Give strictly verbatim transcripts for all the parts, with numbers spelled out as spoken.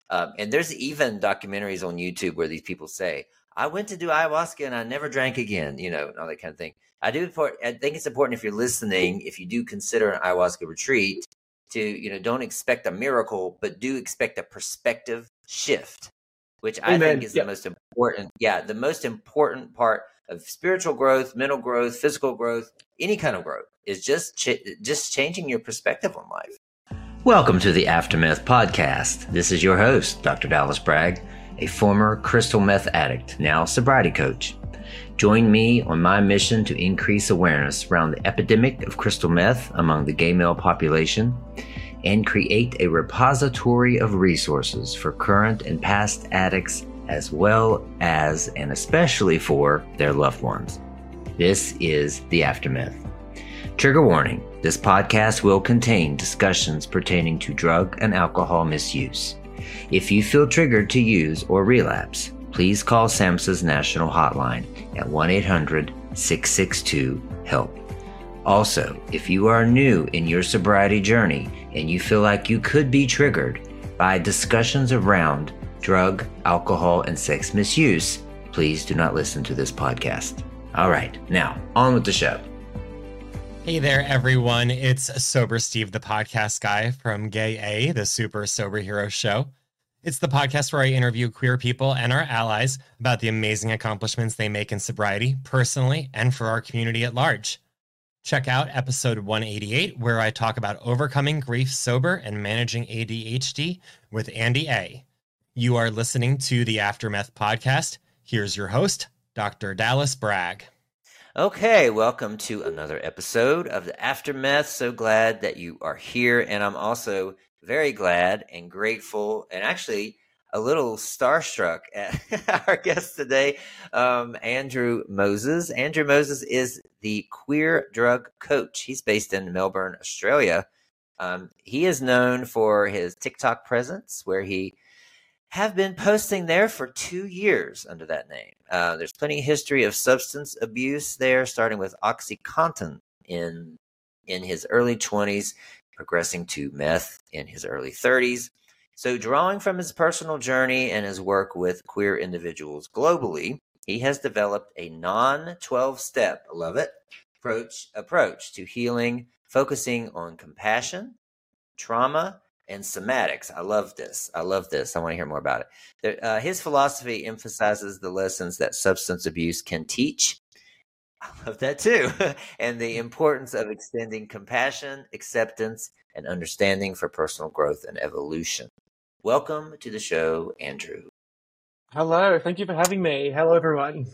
Um, and there's even documentaries on YouTube where these people say, I went to do ayahuasca and I never drank again, you know, and all that kind of thing. I do. I think it's important if you're listening, if you do consider an ayahuasca retreat, to, you know, don't expect a miracle, but do expect a perspective shift, which I Amen. think is Yep. the most important. Yeah, the most important part of spiritual growth, mental growth, physical growth, any kind of growth is just ch- just changing your perspective on life. Welcome to the Aftermath Podcast. This is your host, Doctor Dallas Bragg, a former crystal meth addict, now sobriety coach. Join me on my mission to increase awareness around the epidemic of crystal meth among the gay male population and create a repository of resources for current and past addicts, as well as and especially for their loved ones. This is The Aftermath. Trigger warning, this podcast will contain discussions pertaining to drug and alcohol misuse. If you feel triggered to use or relapse, please call SAMHSA's national hotline at one eight hundred, six six two, HELP. Also, if you are new in your sobriety journey and you feel like you could be triggered by discussions around drug, alcohol, and sex misuse, please do not listen to this podcast. All right, now on with the show. Hey there, everyone. It's Sober Steve, the podcast guy from Gay A, the Super Sober Hero Show. It's the podcast where I interview queer people and our allies about the amazing accomplishments they make in sobriety, personally, and for our community at large. Check out episode one eighty-eight, where I talk about overcoming grief sober and managing A D H D with Andy A. You are listening to the Aftermath Podcast. Here's your host, Doctor Dallas Bragg. Okay, welcome to another episode of the Aftermath. So glad that you are here, and I'm also very glad and grateful and actually a little starstruck at our guest today, um, Andrew Moses. Andrew Moses is the queer drug coach. He's based in Melbourne, Australia. Um, he is known for his TikTok presence, where he have been posting there for two years under that name. Uh, there's plenty of history of substance abuse there, starting with OxyContin in in his early twenties, progressing to meth in his early thirties. So drawing from his personal journey and his work with queer individuals globally, he has developed a non twelve-step, I love it, approach, approach to healing, focusing on compassion, trauma, and somatics. I love this. I love this. I want to hear more about it. There, uh, his philosophy emphasizes the lessons that substance abuse can teach. I love that too. And the importance of extending compassion, acceptance, and understanding for personal growth and evolution. Welcome to the show, Andrew. Hello. Thank you for having me. Hello, everyone.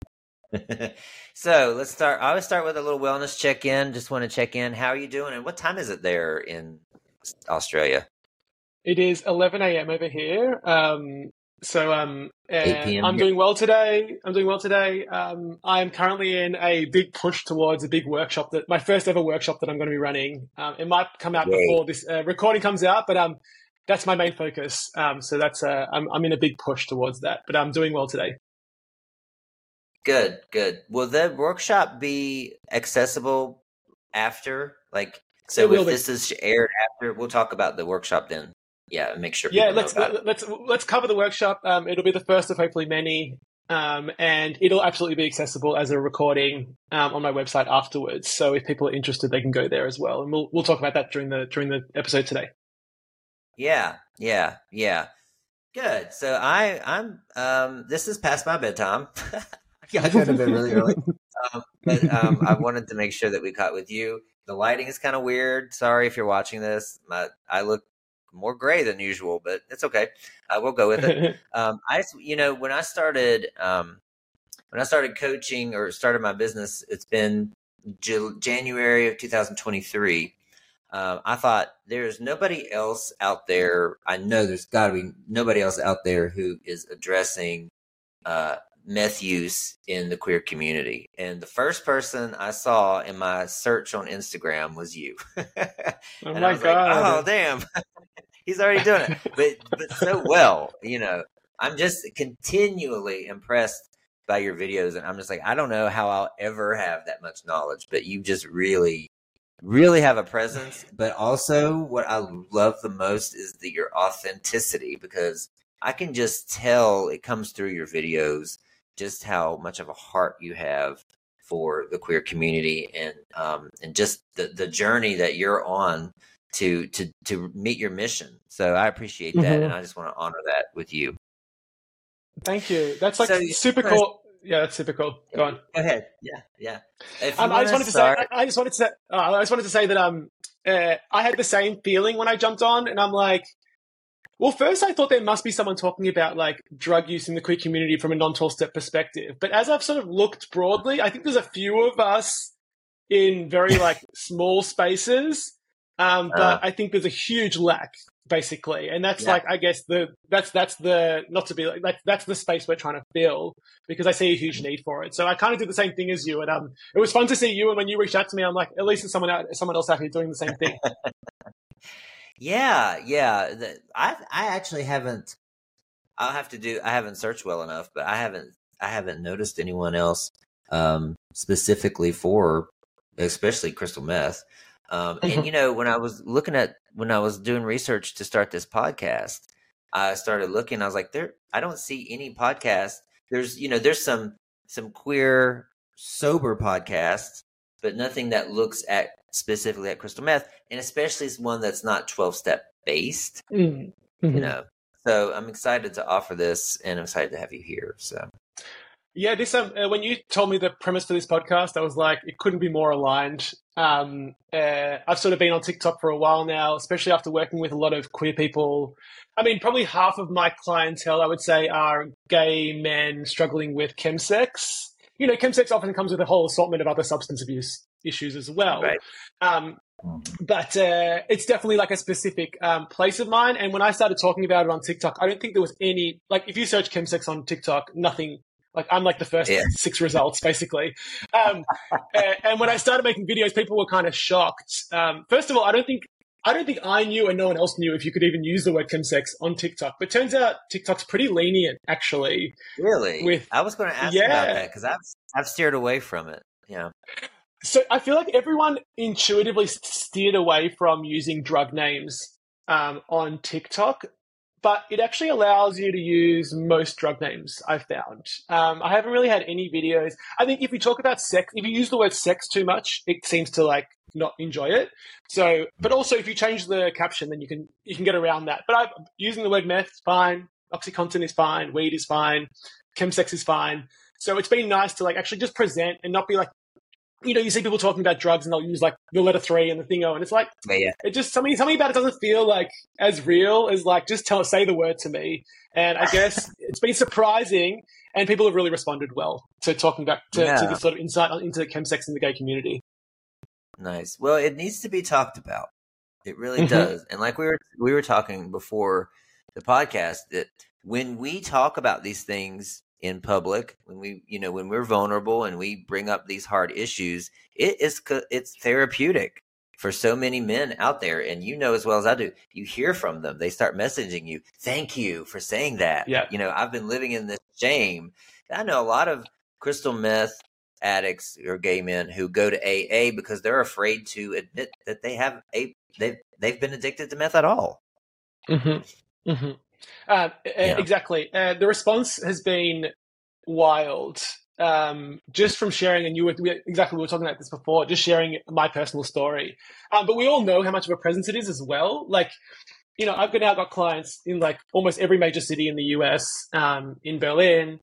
So let's start. I always start with a little wellness check-in. Just want to check in. How are you doing? And what time is it there in Australia? It is eleven a.m. over here. Um, so um, eight p.m. I'm doing well today. I'm doing well today. Um, I'm currently in a big push towards a big workshop, that my first ever workshop that I'm going to be running. Um, it might come out Yay. before this uh, recording comes out, but um, that's my main focus. Um, so that's uh, I'm I'm in a big push towards that. But I'm doing well today. Good, good. Will the workshop be accessible after? Like, so if this is aired after, we'll talk about the workshop then. Yeah, make sure people yeah, know let's about it. let's let's cover the workshop. Um, it'll be the first of hopefully many, um, and it'll absolutely be accessible as a recording um, on my website afterwards. So if people are interested, they can go there as well, and we'll we'll talk about that during the during the episode today. Yeah, yeah, yeah. Good. So I I'm um this is past my bedtime. I could have been really early, um, but um, I wanted to make sure that we caught with you. The lighting is kind of weird. Sorry if you're watching this. My, I look more gray than usual, but it's okay. I will go with it. Um, I, you know, when I started, um, when I started coaching or started my business, it's been J- January of two thousand twenty-three. Um, I thought there's nobody else out there. I know there's got to be nobody else out there who is addressing uh, meth use in the queer community. And the first person I saw in my search on Instagram was you. Oh and my I was God. like, oh, damn, he's already doing it. But, but so well, you know, I'm just continually impressed by your videos. And I'm just like, I don't know how I'll ever have that much knowledge, but you just really really have a presence, but also what I love the most is the your authenticity, because I can just tell it comes through your videos just how much of a heart you have for the queer community, and um and just the the journey that you're on to to to meet your mission. So I appreciate that, Mm-hmm. and I just want to honor that with you. Thank you. That's like So, super uh, cool. Yeah, that's super cool. Go on. Go ahead. Yeah, yeah. If you Um, I just wanna wanted to start, say. I, I just wanted to say. Uh, I just wanted to say that um, uh, I had the same feeling when I jumped on, and I'm like, well, first I thought there must be someone talking about like drug use in the queer community from a non twelve step perspective. But as I've sort of looked broadly, I think there's a few of us in very like small spaces, um, but Uh. I think there's a huge lack, basically, and that's Yeah. like I guess the that's that's the not to be like that's that's the space we're trying to fill, because I see a huge need for it. So I kind of did the same thing as you, and um, it was fun to see you. And when you reached out to me, I'm like, at least there's someone out, someone else out here doing the same thing. Yeah, yeah. The, I I actually haven't. I'll have to do. I haven't searched well enough, but I haven't. I haven't noticed anyone else um, specifically for, especially crystal meth. Um, Mhm. and you know, when I was looking at when I was doing research to start this podcast, I started looking. I was like, there. I don't see any podcast. There's you know, there's some some queer sober podcasts, but nothing that looks at specifically at crystal meth, and especially one that's not twelve step based. Mm. You Mhm. know, so I'm excited to offer this, and I'm excited to have you here. So Yeah, this um, uh, when you told me the premise for this podcast, I was like, it couldn't be more aligned. Um, uh, I've sort of been on TikTok for a while now, especially after working with a lot of queer people. I mean, probably half of my clientele, I would say, are gay men struggling with chemsex. You know, chemsex often comes with a whole assortment of other substance abuse issues as well. right. Um, but uh, it's definitely like a specific um, place of mine. And when I started talking about it on TikTok, I don't think there was any, like if you search chemsex on TikTok, nothing, like I'm like the first Yeah. six results basically. Um, and, and when I started making videos, people were kind of shocked. Um, first of all, I don't think, I don't think I knew and no one else knew if you could even use the word chemsex on TikTok. But turns out TikTok's pretty lenient actually. Really? With- I was going to ask Yeah. about that because I've I've steered away from it. Yeah. So I feel like everyone intuitively steered away from using drug names um, on TikTok, but it actually allows you to use most drug names, I've found. Um, I haven't really had any videos. I think if you talk about sex, if you use the word sex too much, it seems to like not enjoy it. So, but also if you change the caption, then you can you can get around that. But I'm using the word meth is fine, OxyContin is fine, weed is fine, chemsex is fine. So it's been nice to like actually just present and not be like, you know, you see people talking about drugs and they'll use like the letter three and the thingo, and it's like, Yeah, yeah. it just something something about it doesn't feel like as real as like just tell say the word to me. And I guess it's been surprising, and people have really responded well to talking back to, Yeah. to this sort of insight into chemsex in the gay community. Nice. Well, it needs to be talked about. It really Mhm. does. And like we were we were talking before the podcast, that when we talk about these things in public, when we you know when we're vulnerable and we bring up these hard issues, it is co- it's therapeutic for so many men out there. And you know as well as I do, you hear from them. They start messaging you, thank you for saying that. Yeah. You know, I've been living in this shame. I know a lot of crystal meth addicts or gay men who go to A A because they're afraid to admit that they have a they've they've been addicted to meth at all. Mm-hmm. Mm-hmm. Uh, Yeah. Exactly. Uh, the response has been wild. Um, just from sharing, and you were we, exactly we were talking about this before, just sharing my personal story. Um, but we all know how much of a presence it is as well. Like, you know, I've now got clients in like almost every major city in the U S, um, in Berlin,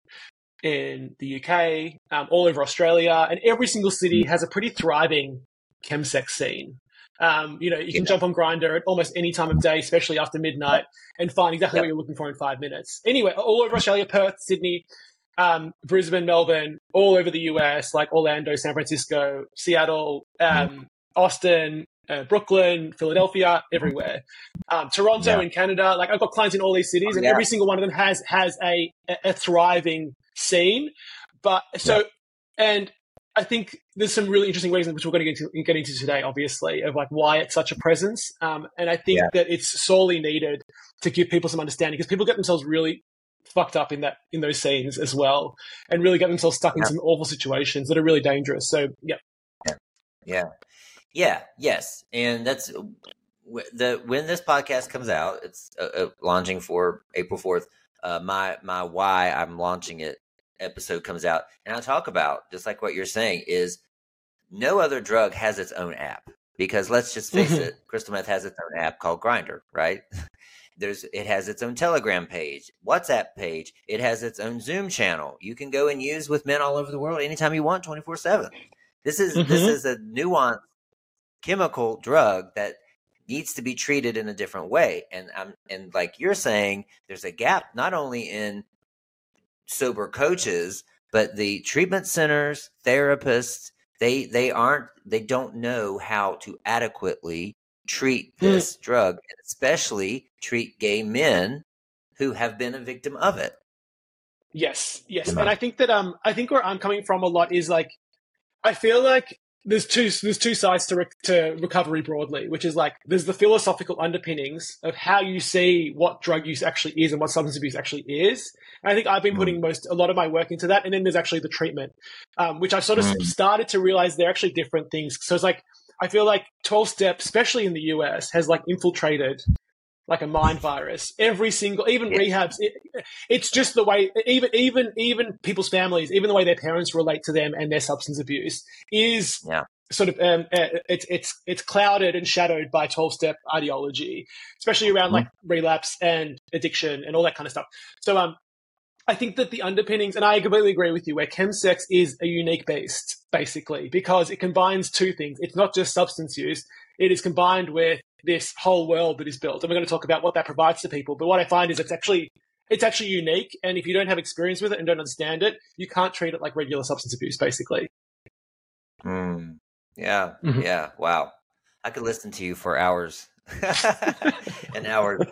in the U K, um, all over Australia, and every single city has a pretty thriving chemsex scene. Um, you know, you can Yeah. jump on Grindr at almost any time of day, especially after midnight, and find exactly Yep. what you're looking for in five minutes. Anyway, all over Australia, Perth, Sydney, um, Brisbane, Melbourne, all over the U S, like Orlando, San Francisco, Seattle, um, Austin, uh, Brooklyn, Philadelphia, everywhere. Um, Toronto Yeah. in Canada. Like I've got clients in all these cities, and Yeah. every single one of them has has a a thriving scene. But so, and I think there's some really interesting reasons which we're going to get into, get into today, obviously, of like why it's such a presence. Um, and I think Yeah. that it's sorely needed to give people some understanding, because people get themselves really fucked up in that in those scenes as well, and really get themselves stuck in Yeah. some awful situations that are really dangerous. So yeah, Yeah. Yeah, yes, and that's the when this podcast comes out. It's uh, uh, launching for April fourth. Uh, my my why I'm launching it episode comes out, and I talk about just like what you're saying is no other drug has its own app because let's just face Mm-hmm. it, crystal meth has its own app called Grindr, right? There's it has its own Telegram page, WhatsApp page. It has its own Zoom channel. You can go and use with men all over the world anytime you want, twenty four seven. This is mm-hmm. this is a nuanced chemical drug that needs to be treated in a different way. And I'm and like you're saying, there's a gap not only in sober coaches, but the treatment centers, therapists, they they aren't they don't know how to adequately treat this mm. drug, and especially treat gay men who have been a victim of it. Yes, yes. And I think that um I think where I'm coming from a lot is like I feel like there's two there's two sides to re- to recovery broadly, which is like there's the philosophical underpinnings of how you see what drug use actually is and what substance abuse actually is. And I think I've been putting most a lot of my work into that. And then there's actually the treatment, um, which I've sort of mm. started to realize they're actually different things. So it's like I feel like twelve step, especially in the U S, has like infiltrated like a mind virus. Every single, even yeah. rehabs, it, it's just the way, even even even people's families, even the way their parents relate to them and their substance abuse is yeah. sort of, um, uh, it's it's it's clouded and shadowed by twelve-step ideology, especially around mm-hmm. like relapse and addiction and all that kind of stuff. So um, I think that the underpinnings, and I completely agree with you, where chemsex is a unique beast, basically, because it combines two things. It's not just substance use. It is combined with this whole world that is built. And we're going to talk about what that provides to people. But what I find is it's actually it's actually unique. And if you don't have experience with it and don't understand it, you can't treat it like regular substance abuse, basically. Mm, yeah. Mm-hmm. Yeah. Wow. I could listen to you for hours and hours.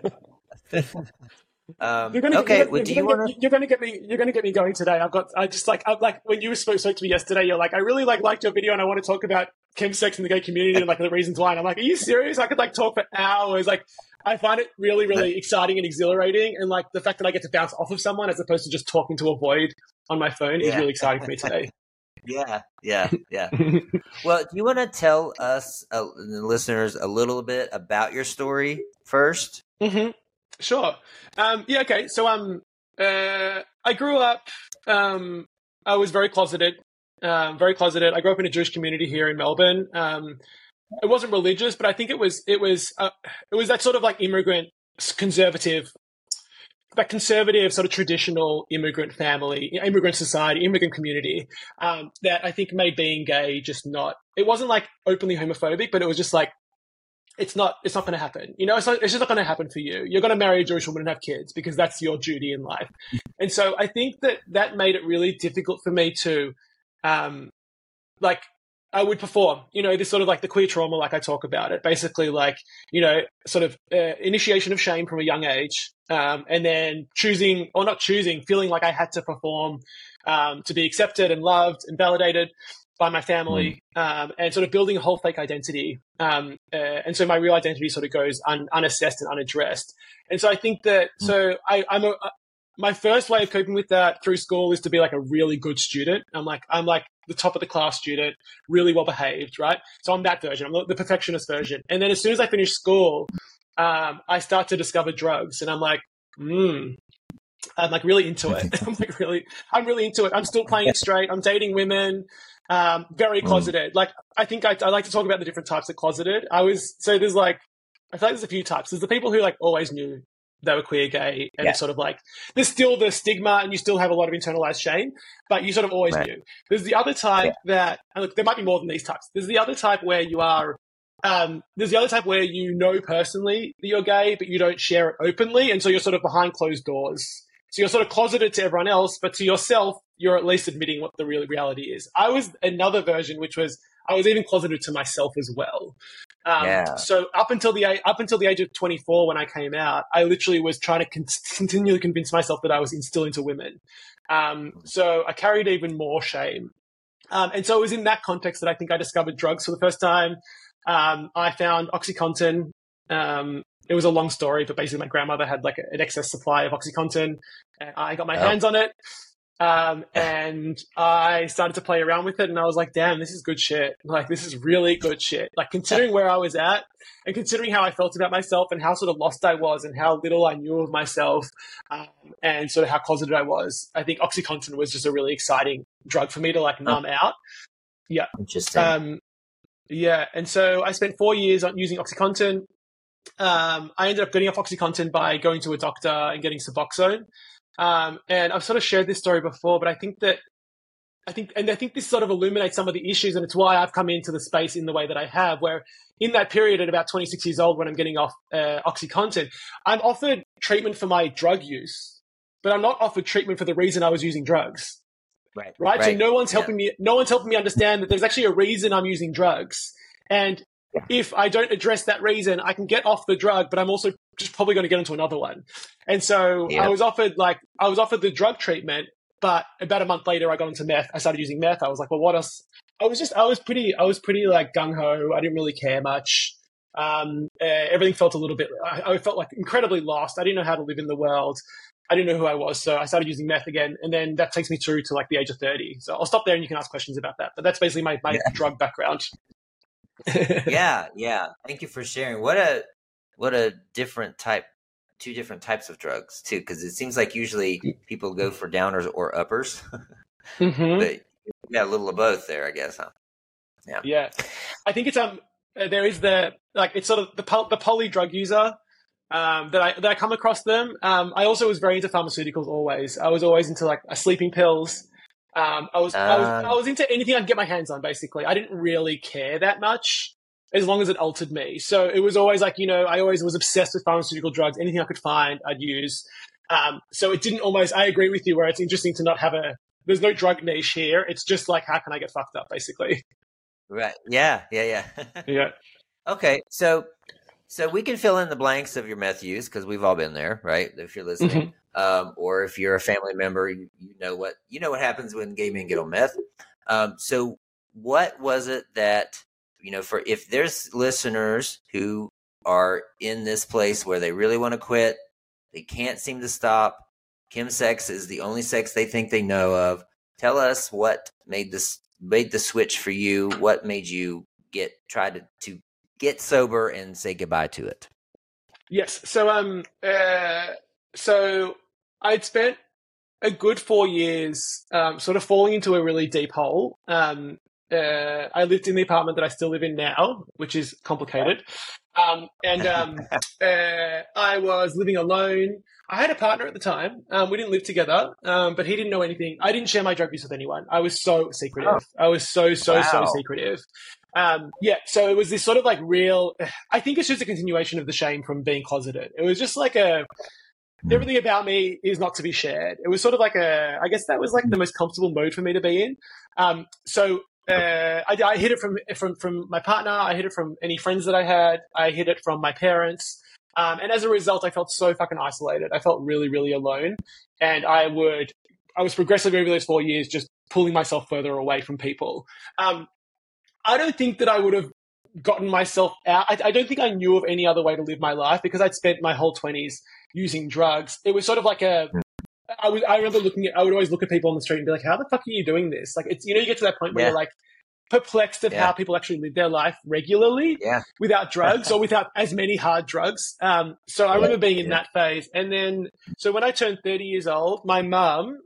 Um, you're gonna, okay. You're, well, do you're, you gonna wanna... get, you're gonna get me. You're gonna get me going today. I've got. I just like. I'm like when you spoke, spoke to me yesterday. You're like, I really like liked your video, and I want to talk about chemsex in the gay community and like the reasons why. And I'm like, are you serious? I could like talk for hours. Like, I find it really, really exciting and exhilarating, and like the fact that I get to bounce off of someone as opposed to just talking to a void on my phone yeah. is really exciting for me today. Yeah, yeah, yeah. Well, do you want to tell us, uh, the listeners, a little bit about your story first? Mm-hmm. Sure. Um, yeah, okay. So um, uh, I grew up, um, I was very closeted, um, very closeted. I grew up in a Jewish community here in Melbourne. Um, it wasn't religious, but I think it was, it was, uh, it was that sort of like immigrant, conservative, that conservative sort of traditional immigrant family, immigrant society, immigrant community, um, that I think made being gay just not, it wasn't like openly homophobic, but it was just like, It's not. It's not going to happen. You know, it's, not, it's just not going to happen for you. You're going to marry a Jewish woman and have kids because that's your duty in life. And so I think that that made it really difficult for me to, um, like, I would perform. You know, this sort of like the queer trauma, like I talk about it. Basically, like you know, sort of uh, initiation of shame from a young age, um, and then choosing or not choosing, feeling like I had to perform um, to be accepted and loved and validated by my family, um, and sort of building a whole fake identity. Um, uh, and so my real identity sort of goes un- unassessed and unaddressed. And so I think that, so I, I'm a, my first way of coping with that through school is to be like a really good student. I'm like, I'm like the top of the class student, really well behaved, right? So I'm that version. I'm the perfectionist version. And then as soon as I finish school, um, I start to discover drugs and I'm like, hmm, I'm like really into it. I'm like really, I'm really into it. I'm still playing it straight. I'm dating women. Um, very closeted. Like, I think I, I like to talk about the different types of closeted. I was, so there's like, I feel like there's a few types. There's the people who like always knew they were queer, gay, and yeah. sort of like, there's still the stigma and you still have a lot of internalized shame, but you sort of always right. knew. There's the other type yeah. that, and look, there might be more than these types. There's the other type where you are, um, there's the other type where you know personally that you're gay, but you don't share it openly. And so you're sort of behind closed doors. So you're sort of closeted to everyone else, but to yourself, you're at least admitting what the real reality is. I was another version, which was I was even closeted to myself as well. Um, yeah. So up until the up until the age of twenty-four, when I came out, I literally was trying to con- continually convince myself that I was still into women. Um, so I carried even more shame. Um, and so it was in that context that I think I discovered drugs for the first time. Um, I found OxyContin. Um, It was a long story, but basically my grandmother had like an excess supply of OxyContin. And I got my oh. hands on it. Um, and I started to play around with it, and I was like, damn, this is good shit. Like, this is really good shit. Like, considering where I was at and considering how I felt about myself and how sort of lost I was and how little I knew of myself, um, and sort of how closeted I was, I think OxyContin was just a really exciting drug for me to like numb out. Yeah. Interesting. Um, yeah. And so I spent four years on using OxyContin. Um, I ended up getting off OxyContin by going to a doctor and getting Suboxone. Um, and I've sort of shared this story before, but I think that, I think, and I think this sort of illuminates some of the issues, and it's why I've come into the space in the way that I have, where in that period at about twenty-six years old, when I'm getting off uh, OxyContin, I'm offered treatment for my drug use, but I'm not offered treatment for the reason I was using drugs. Right. Right. right. So no one's helping yeah. me, no one's helping me understand that there's actually a reason I'm using drugs. And if I don't address that reason, I can get off the drug, but I'm also just probably going to get into another one. And so yeah. I was offered like, I was offered the drug treatment, but about a month later I got into meth. I started using meth. I was like, well, what else? I was just, I was pretty, I was pretty like gung ho. I didn't really care much. Um, uh, everything felt a little bit, I, I felt like incredibly lost. I didn't know how to live in the world. I didn't know who I was. So I started using meth again. And then that takes me through to like the age of thirty. So I'll stop there and you can ask questions about that. But that's basically my, my yeah. drug background. yeah, yeah. Thank you for sharing. What a what a different type, two different types of drugs too, because it seems like usually people go for downers or uppers, mm-hmm. but you got a little of both there, I guess. Huh? Yeah, yeah. I think it's um there is the like it's sort of the poly, the poly drug user um that I that I come across them. Um, I also was very into pharmaceuticals. Always, I was always into like sleeping pills. Um, I was, uh, I was, I was into anything I could get my hands on, basically. I didn't really care that much as long as it altered me. So it was always like, you know, I always was obsessed with pharmaceutical drugs. Anything I could find, I'd use. Um, so it didn't almost, I agree with you where it's interesting to not have a, there's no drug niche here. It's just like, how can I get fucked up, basically? Right. Yeah. Yeah. Yeah. yeah. Okay. So, so we can fill in the blanks of your meth use because we've all been there, right? If you're listening. Mm-hmm. Um, or if you're a family member, you, you know what you know what happens when gay men get on meth. Um, so, what was it that you know? For if there's listeners who are in this place where they really want to quit, they can't seem to stop. Chemsex is the only sex they think they know of. Tell us what made this made the switch for you. What made you get try to to get sober and say goodbye to it? Yes. So um. Uh... So I'd spent a good four years um, sort of falling into a really deep hole. Um, uh, I lived in the apartment that I still live in now, which is complicated. Um, and um, uh, I was living alone. I had a partner at the time. Um, we didn't live together, um, but he didn't know anything. I didn't share my drug use with anyone. I was so secretive. Oh. I was so, so, wow. so secretive. Um, yeah, so it was this sort of like real, I think it's just a continuation of the shame from being closeted. It was just like a, everything about me is not to be shared. It was sort of like a, I guess that was like the most comfortable mode for me to be in. Um, so uh, I, I hid it from, from, from my partner. I hid it from any friends that I had. I hid it from my parents. Um, and as a result, I felt so fucking isolated. I felt really, really alone. And I would, I was progressively over those four years just pulling myself further away from people. Um, I don't think that I would have gotten myself out. I, I don't think I knew of any other way to live my life because I'd spent my whole twenties using drugs. It was sort of like a, I was, I remember looking at, I would always look at people on the street and be like, how the fuck are you doing this? Like, it's, you know, you get to that point where yeah. you're like perplexed of yeah. how people actually live their life regularly yeah. without drugs or without as many hard drugs. Um, so I remember being in yeah. that phase. And then, so when I turned thirty years old, my mum,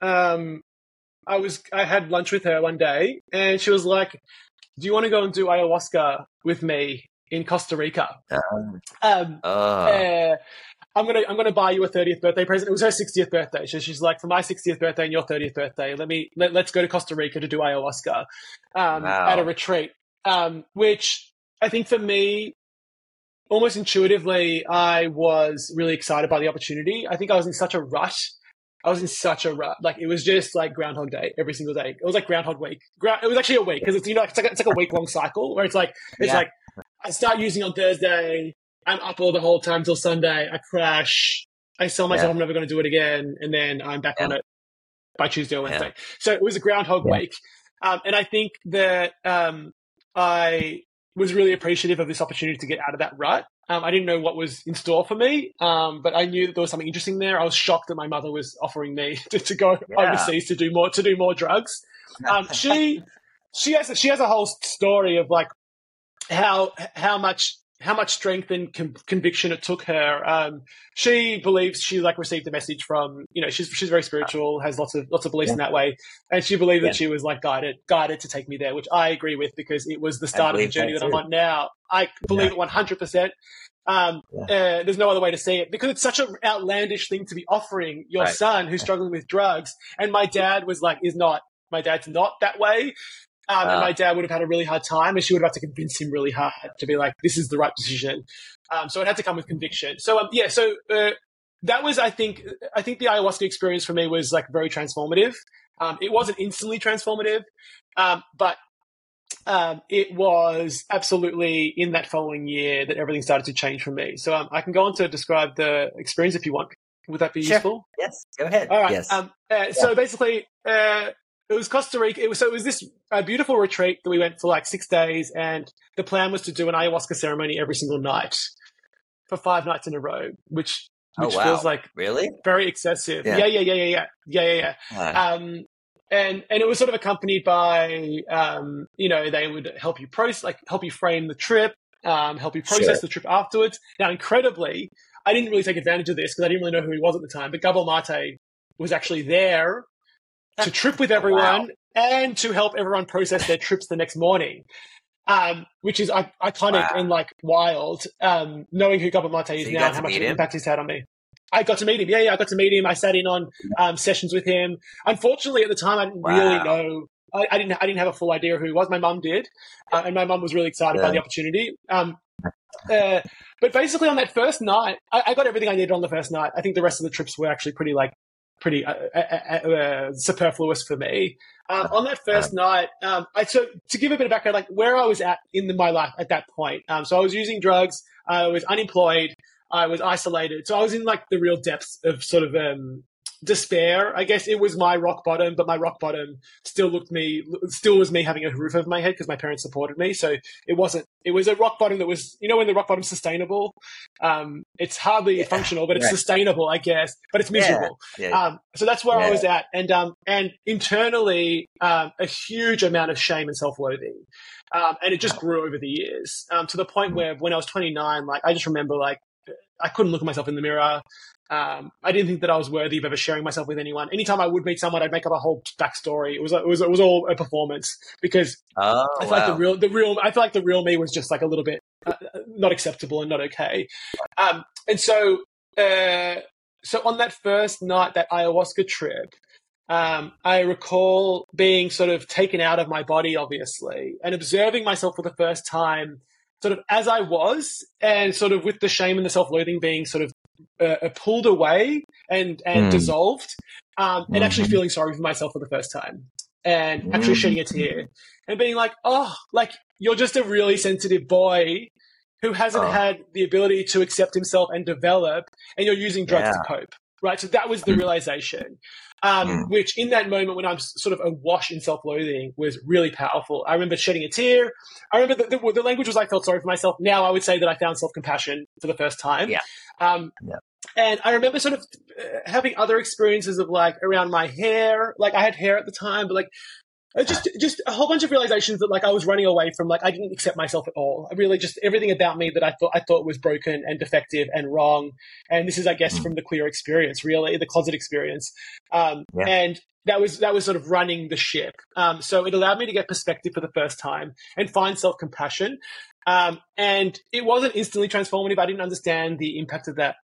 um, I was, I had lunch with her one day and she was like, do you want to go and do ayahuasca with me in Costa Rica? Um, um, uh. Uh, I'm gonna I'm gonna buy you a thirtieth birthday present. It was her sixtieth birthday. So she's like, for my sixtieth birthday and your thirtieth birthday, let me let, let's go to Costa Rica to do ayahuasca um, wow. at a retreat. Um, which I think for me, almost intuitively, I was really excited by the opportunity. I think I was in such a rut. I was in such a rut. Like it was just like Groundhog Day every single day. It was like Groundhog Week. It was actually a week because it's you know it's like a, it's like a week long cycle where it's like it's yeah. like I start using on Thursday. I'm up all the whole time till Sunday. I crash. I tell myself yeah. I'm never going to do it again. And then I'm back yeah. on it by Tuesday or Wednesday. Yeah. So it was a Groundhog yeah. Week. Um, and I think that um, I was really appreciative of this opportunity to get out of that rut. Um, I didn't know what was in store for me, um, but I knew that there was something interesting there. I was shocked that my mother was offering me to, to go yeah. overseas to do more to do more drugs. Um, she she has a, she has a whole story of like how how much how much strength and com- conviction it took her. Um, she believes she like received a message from, you know, she's she's very spiritual, has lots of lots of beliefs yeah. in that way, and she believed yeah. that she was like guided guided to take me there, which I agree with because it was the start of the journey that, that I'm on now. I believe yeah. it one hundred percent. Um, yeah. uh, there's no other way to see it because it's such an outlandish thing to be offering your right. son who's struggling with drugs. And my dad was like, is not, my dad's not that way. Um, uh, and my dad would have had a really hard time and she would have had to convince him really hard to be like, this is the right decision. Um, so it had to come with conviction. So, um, yeah, so, uh, that was, I think, I think the ayahuasca experience for me was like very transformative. Um, it wasn't instantly transformative, um, but Um, it was absolutely in that following year that everything started to change for me. So um, I can go on to describe the experience if you want. Would that be sure. useful? Yes, go ahead. All right. Yes. Um, uh, yeah. So basically, uh, it was Costa Rica. It was so it was this uh, beautiful retreat that we went for like six days, and the plan was to do an ayahuasca ceremony every single night for five nights in a row, which which oh, wow. feels like really very excessive. Yeah, yeah, yeah, yeah, yeah, yeah, yeah, yeah. yeah. Uh. Um, And and it was sort of accompanied by, um, you know, they would help you process, like help you frame the trip, um, help you process sure. the trip afterwards. Now, incredibly, I didn't really take advantage of this because I didn't really know who he was at the time. But Gabor Mate was actually there to trip with everyone wow. and to help everyone process their trips the next morning, um, which is I- iconic wow. and like wild. Um, knowing who Gabor Mate is so now and how much impact he's had on me. I got to meet him. Yeah, yeah, I got to meet him. I sat in on um, sessions with him. Unfortunately, at the time, I didn't wow. really know. I, I didn't. I didn't have a full idea who he was. My mum did, uh, and my mum was really excited yeah. by the opportunity. Um, uh, but basically, on that first night, I, I got everything I needed on the first night. I think the rest of the trips were actually pretty like pretty uh, uh, uh, superfluous for me. Um, on that first night, um, I so to give a bit of background, like where I was at in the, my life at that point. Um, so I was using drugs. I was unemployed. I was isolated. So I was in like the real depths of sort of um, despair. I guess it was my rock bottom, but my rock bottom still looked me, still was me having a roof over my head because my parents supported me. So it wasn't, it was a rock bottom that was, you know, when the rock bottom's sustainable, um, it's hardly yeah, functional, but it's right. sustainable, I guess, but it's miserable. Yeah, yeah. Um, so that's where yeah. I was at. And, um, and internally, um, a huge amount of shame and self-loathing. Um, and it just grew over the years, um, to the point where when I was twenty-nine, like I just remember like, I couldn't look at myself in the mirror. Um, I didn't think that I was worthy of ever sharing myself with anyone. Anytime I would meet someone, I'd make up a whole backstory. It was, it was, it was all a performance because oh, I feel wow. like the real, the real, I feel like the real me was just like a little bit uh, not acceptable and not okay. Um, and so, uh, so on that first night, that ayahuasca trip, um, I recall being sort of taken out of my body, obviously, and observing myself for the first time sort of as I was, and sort of with the shame and the self-loathing being sort of uh, pulled away and and mm. dissolved, um, and mm-hmm. actually feeling sorry for myself for the first time, and mm. actually shedding a tear, and being like, oh, like you're just a really sensitive boy who hasn't oh. had the ability to accept himself and develop, and you're using drugs yeah. to cope, right? So that was the mm. realization. Um, mm. which in that moment when I'm sort of awash in self-loathing was really powerful. I remember shedding a tear. I remember the, the, the language was I felt sorry for myself. Now I would say that I found self-compassion for the first time. Yeah. Um, yeah. And I remember sort of uh, having other experiences of like around my hair. Like I had hair at the time, but like just just a whole bunch of realizations that like I was running away from. Like I didn't accept myself at all. I really just everything about me that I thought I thought was broken and defective and wrong. And this is, I guess, mm. from the queer experience, really the closet experience. Um, yeah. And that was that was sort of running the ship. Um, so it allowed me to get perspective for the first time and find self-compassion. Um, and it wasn't instantly transformative. I didn't understand the impact of that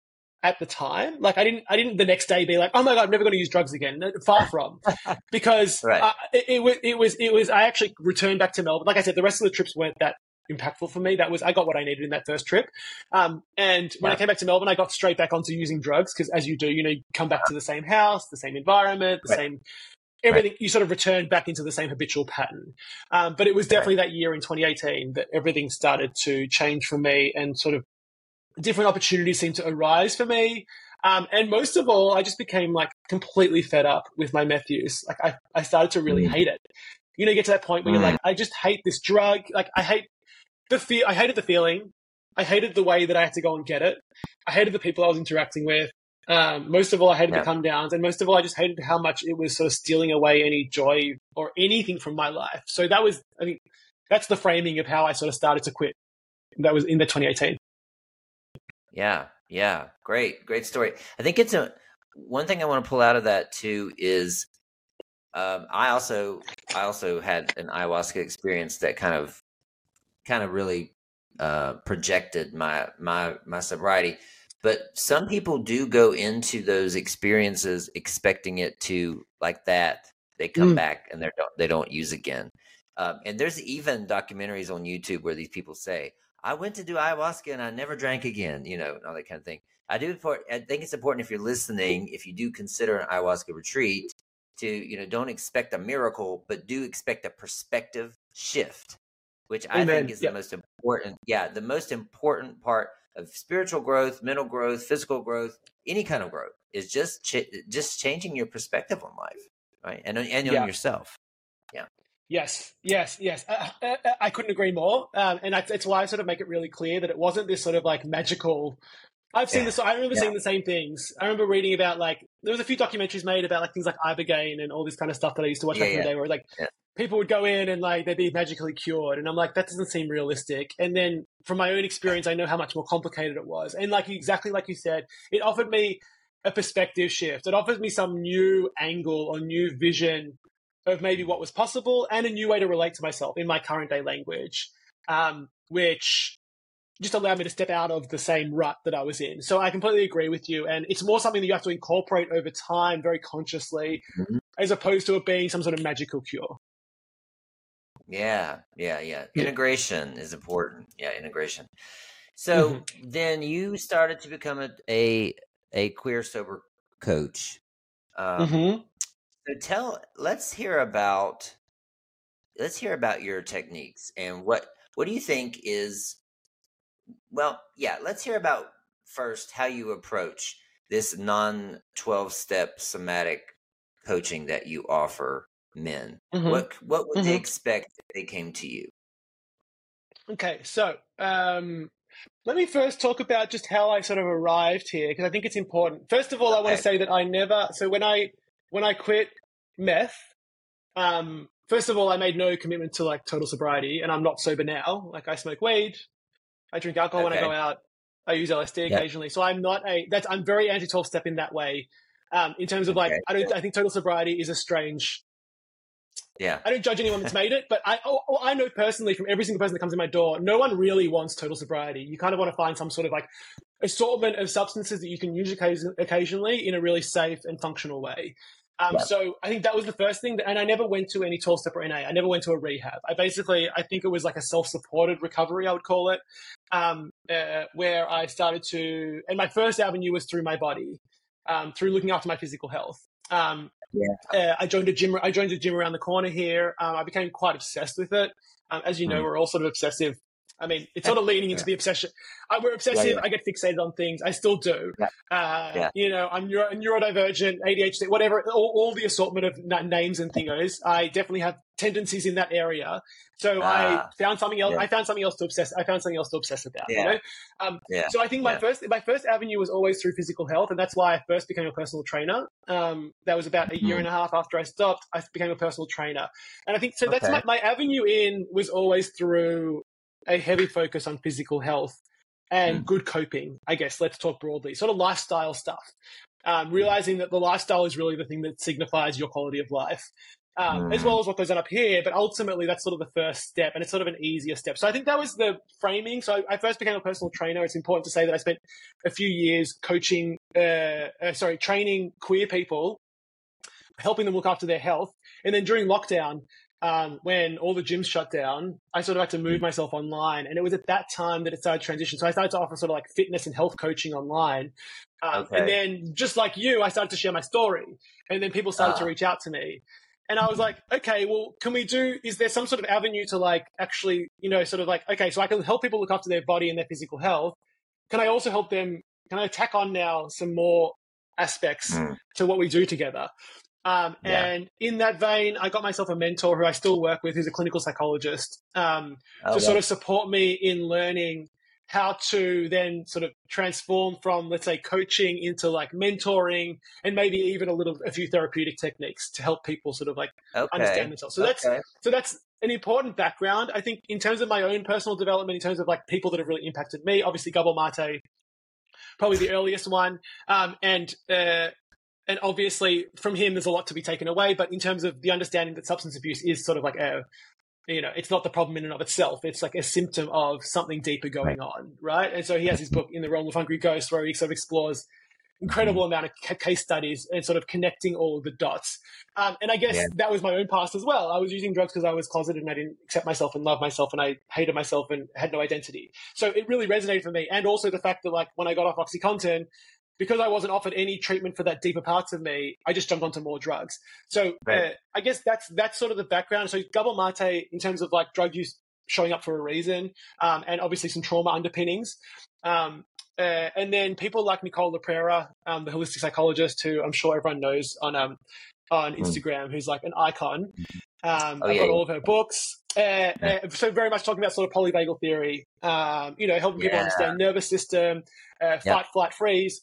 at the time. Like I didn't, I didn't the next day be like, oh my God, I'm never going to use drugs again. Far from, because right. uh, it, it was, it was, it was, I actually returned back to Melbourne. Like I said, the rest of the trips weren't that impactful for me. That was, I got what I needed in that first trip. Um, and when yeah. I came back to Melbourne, I got straight back onto using drugs. Cause as you do, you know, you come back to the same house, the same environment, the right. same, everything, right. you sort of return back into the same habitual pattern. Um, but it was definitely right. that year in twenty eighteen that everything started to change for me and sort of different opportunities seemed to arise for me. Um, and most of all, I just became like completely fed up with my meth use. Like I, I started to really mm. hate it. You know, you get to that point where mm. you're like, I just hate this drug. Like I hate the feel. I hated the feeling. I hated the way that I had to go and get it. I hated the people I was interacting with. Um, most of all, I hated Yeah. the come downs, and most of all, I just hated how much it was sort of stealing away any joy or anything from my life. So that was, I think, that's the framing of how I sort of started to quit. That was in the twenty eighteen. Yeah, yeah, great, great story. I think it's a one thing I want to pull out of that too is um, I also I also had an ayahuasca experience that kind of kind of really uh, projected my my my sobriety. But some people do go into those experiences expecting it to like that. They come Mm. back and they don't they don't use again. Um, and there's even documentaries on YouTube where these people say, "I went to do ayahuasca and I never drank again," you know, all that kind of thing. I do. I think it's important if you're listening, if you do consider an ayahuasca retreat, to you know, don't expect a miracle, but do expect a perspective shift, which I Amen. think is Yep. the most important. Yeah, the most important part of spiritual growth, mental growth, physical growth, any kind of growth is just ch- just changing your perspective on life, right? And on- and on Yeah. yourself. Yes, yes, yes. I, I, I couldn't agree more. Um, and that's, that's why I sort of make it really clear that it wasn't this sort of like magical. I've seen Yeah. this. I remember Yeah. seeing the same things. I remember reading about like, there was a few documentaries made about like things like Ibogaine and all this kind of stuff that I used to watch Yeah, back in yeah. the day where like Yeah. people would go in and like they'd be magically cured. And I'm like, that doesn't seem realistic. And then from my own experience, I know how much more complicated it was. And like exactly like you said, it offered me a perspective shift. It offers me some new angle or new vision of maybe what was possible and a new way to relate to myself in my current day language, um, which just allowed me to step out of the same rut that I was in. So I completely agree with you. And it's more something that you have to incorporate over time very consciously, Mhm. as opposed to it being some sort of magical cure. Yeah, yeah, yeah. Yeah. Integration is important. Yeah, integration. So Mhm. then you started to become a a, a queer sober coach. Um, Mm-hmm. So tell, let's hear about let's hear about your techniques and what what do you think is well, yeah, let's hear about first how you approach this non twelve step somatic coaching that you offer men. Mm-hmm. What what would they Mm-hmm. expect if they came to you? Okay, so um, let me first talk about just how I sort of arrived here, because I think it's important. First of all, I want Okay. to say that I never. So when I when I quit meth, um, first of all, I made no commitment to like total sobriety, and I'm not sober now. Like I smoke weed, I drink alcohol when I Okay. go out, I use L S D Yeah. occasionally. So I'm not a that's I'm very anti twelve step in that way. Um, in terms of like, Okay. I don't I think total sobriety is a strange. Yeah. I don't judge anyone that's made it, but I oh, oh, I know personally from every single person that comes in my door, no one really wants total sobriety. You kind of want to find some sort of like assortment of substances that you can use occasion- occasionally in a really safe and functional way. Um, Yeah. So I think that was the first thing. That, and I never went to any twelve step or N A. I never went to a rehab. I basically, I think it was like a self-supported recovery, I would call it, um, uh, where I started to, and my first avenue was through my body, um, through looking after my physical health. Um, Yeah. uh, I joined a gym. I joined a gym around the corner here. Um, I became quite obsessed with it. Um, as you know, Mm. we're all sort of obsessive. I mean, it's sort of leaning into Yeah. the obsession. Uh, we're obsessive. Yeah, yeah. I get fixated on things. I still do. Yeah. Uh, Yeah. You know, I'm neuro- neurodivergent, A D H D, whatever, all, all the assortment of na- names and thingos. I definitely have tendencies in that area. So I Ah. found something else. Yeah. I found something else to obsess. I found something else to obsess about. You Yeah. know. Um, Yeah. So I think my Yeah. first my first avenue was always through physical health, and that's why I first became a personal trainer. Um, that was about a year Mhm. and a half after I stopped. I became a personal trainer, and I think so. That's Okay. my, my avenue in was always through a heavy focus on physical health and Mm. good coping. I guess let's talk broadly, sort of lifestyle stuff. Um, realizing that the lifestyle is really the thing that signifies your quality of life. Um, as Mm. well as what goes on up here, but ultimately that's sort of the first step, and it's sort of an easier step. So I think that was the framing. So I, I first became a personal trainer. It's important to say that I spent a few years coaching, uh, uh, sorry, training queer people, helping them look after their health. And then during lockdown, um, when all the gyms shut down, I sort of had to move myself online. And it was at that time that it started to transition. So I started to offer sort of like fitness and health coaching online. Um, Okay. And then just like you, I started to share my story. And then people started to Ah. reach out to me. And I was like, okay, well, can we do, is there some sort of avenue to like actually, you know, sort of like, okay, so I can help people look after their body and their physical health. Can I also help them, can I tack on now some more aspects Mm. to what we do together? Um, Yeah. And in that vein, I got myself a mentor who I still work with, who's a clinical psychologist, um, Oh, to sort wow. of support me in learning how to then sort of transform from, let's say, coaching into like mentoring, and maybe even a little, a few therapeutic techniques to help people sort of like Okay. understand themselves. So that's, Okay. so that's an important background. I think in terms of my own personal development, in terms of like people that have really impacted me, obviously Gabor Mate, probably the earliest one. Um, and, uh, and obviously from him, there's a lot to be taken away, but in terms of the understanding that substance abuse is sort of like a, you know, it's not the problem in and of itself. It's like a symptom of something deeper going on, right? And so he has his book In the Realm of Hungry Ghosts, where he sort of explores incredible amount of ca- case studies and sort of connecting all of the dots. Um, and I guess Yeah. that was my own past as well. I was using drugs because I was closeted and I didn't accept myself and love myself, and I hated myself and had no identity. So it really resonated for me. And also the fact that like when I got off OxyContin, because I wasn't offered any treatment for that deeper parts of me, I just jumped onto more drugs. So Right. uh, I guess that's that's sort of the background. So Gabor Mate, in terms of like drug use showing up for a reason, um, and obviously some trauma underpinnings. Um, uh, and then people like Nicole LaPrera, um, the holistic psychologist, who I'm sure everyone knows on um, on Instagram, who's like an icon. Um, Oh, I've yeah, got yeah. all of her books. Uh, Yeah. uh, so very much talking about sort of polyvagal theory, um, you know, helping people Yeah. understand nervous system, uh, fight, Yeah. flight, freeze.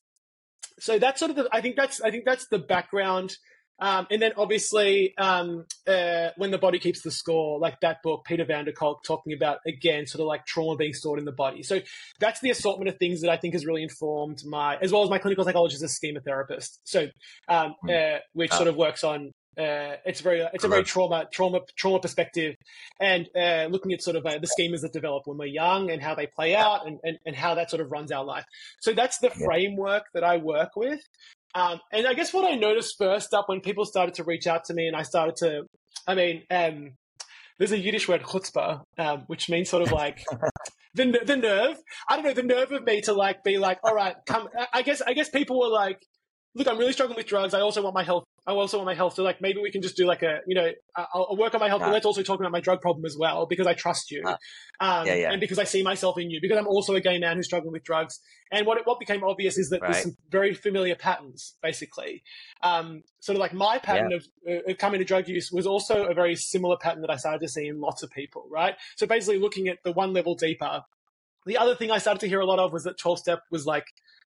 So that's sort of the, I think that's, I think that's the background. Um, and then obviously, um, uh, When the Body Keeps the Score, like that book, Peter van der Kolk talking about, again, sort of like trauma being stored in the body. So that's the assortment of things that I think has really informed my, as well as my clinical psychologist as a schema therapist. So, um, uh, which Oh. sort of works on, uh, it's very, it's a I very love- trauma, trauma, trauma perspective, and uh, looking at sort of uh, the schemas that develop when we're young and how they play out, and, and, and how that sort of runs our life. So that's the Yeah. framework that I work with. Um, and I guess what I noticed first up when people started to reach out to me and I started to, I mean, um, there's a Yiddish word, chutzpah, um, which means sort of like the the nerve. I don't know, the nerve of me to like be like, all right, come. I guess I guess people were like, look, I'm really struggling with drugs. I also want my health. I also want my health. So like maybe we can just do like a, you know, I'll, I'll work on my health, but Ah. let's also talk about my drug problem as well, because I trust you, Ah. um, Yeah, yeah. and because I see myself in you, because I'm also a gay man who's struggling with drugs. And what what became obvious is that Right. there's some very familiar patterns, basically. Um, sort of like my pattern of, uh, of coming to drug use was also a very similar pattern that I started to see in lots of people, right? So basically looking at the one level deeper. The other thing I started to hear a lot of was that twelve step was like,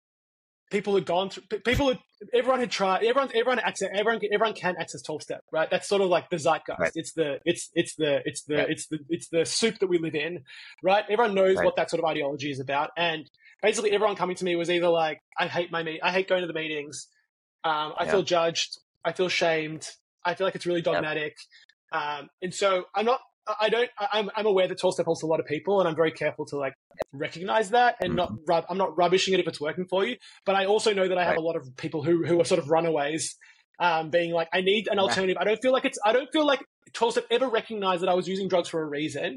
people had gone through, people had, everyone had tried, everyone, everyone access, everyone, everyone can access twelve step, right? That's sort of like the zeitgeist. Right. It's the, it's, it's the, it's the, Right. it's the, it's the soup that we live in, right? Everyone knows Right. what that sort of ideology is about. And basically everyone coming to me was either like, I hate my meet, I hate going to the meetings. Um, I Yeah. feel judged. I feel shamed. I feel like it's really dogmatic. Um, and so I'm not, I don't, I'm, I'm aware that twelve step helps a lot of people, and I'm very careful to like recognize that and not, rub, I'm not rubbishing it if it's working for you. But I also know that I have Right. a lot of people who, who are sort of runaways, um, being like, I need an alternative. I don't feel like it's, I don't feel like twelve step ever recognized that I was using drugs for a reason.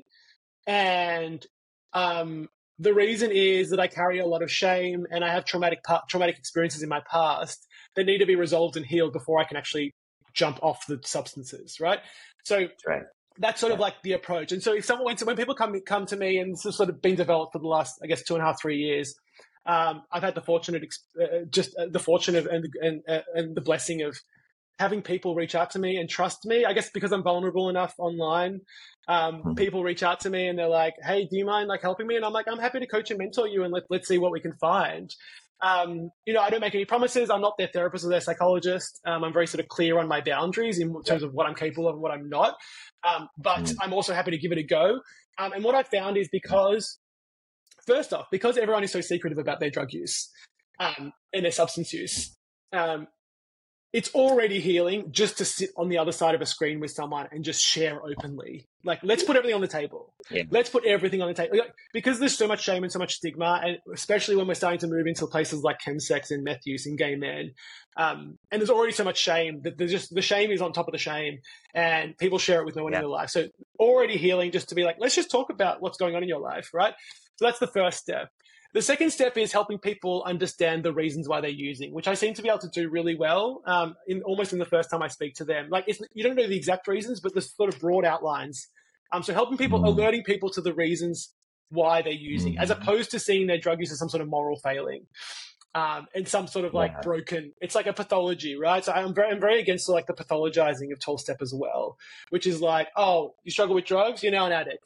And, um, the reason is that I carry a lot of shame and I have traumatic, pa- traumatic experiences in my past that need to be resolved and healed before I can actually jump off the substances. Right. So, That's right. that's sort of like the approach. And so if someone went to, when people come come to me, and this has sort of been developed for the last, I guess, two and a half, three years, um, I've had the fortunate, uh, just uh, the fortune of, and, and, uh, and the blessing of having people reach out to me and trust me. I guess because I'm vulnerable enough online, um, Mhm. people reach out to me and they're like, hey, do you mind like helping me? And I'm like, I'm happy to coach and mentor you, and let, let's see what we can find. Um, you know, I don't make any promises. I'm not their therapist or their psychologist. Um, I'm very sort of clear on my boundaries in terms of what I'm capable of and what I'm not. Um, but Mm. I'm also happy to give it a go. Um, and what I found is because, first off, because everyone is so secretive about their drug use um, and their substance use, um, it's already healing just to sit on the other side of a screen with someone and just share openly. Like, let's put everything on the table. Yeah. Let's put everything on the table. Like, because there's so much shame and so much stigma, and especially when we're starting to move into places like chemsex and meth use and gay men. Um, and there's already so much shame that there's just, the shame is on top of the shame, and people share it with no one Yeah. in their life. So already healing just to be like, let's just talk about what's going on in your life, right? So that's the first step. The second step is helping people understand the reasons why they're using, which I seem to be able to do really well um, in almost in the first time I speak to them. Like, it's, you don't know the exact reasons, but the sort of broad outlines. Um, so helping people, Mm. alerting people to the reasons why they're using, Mm. as opposed to seeing their drug use as some sort of moral failing. Um, and some sort of like Yeah. broken, it's like a pathology, right? So I'm very, I'm very against like the pathologizing of twelve step as well, which is like, oh, you struggle with drugs, you're now an addict.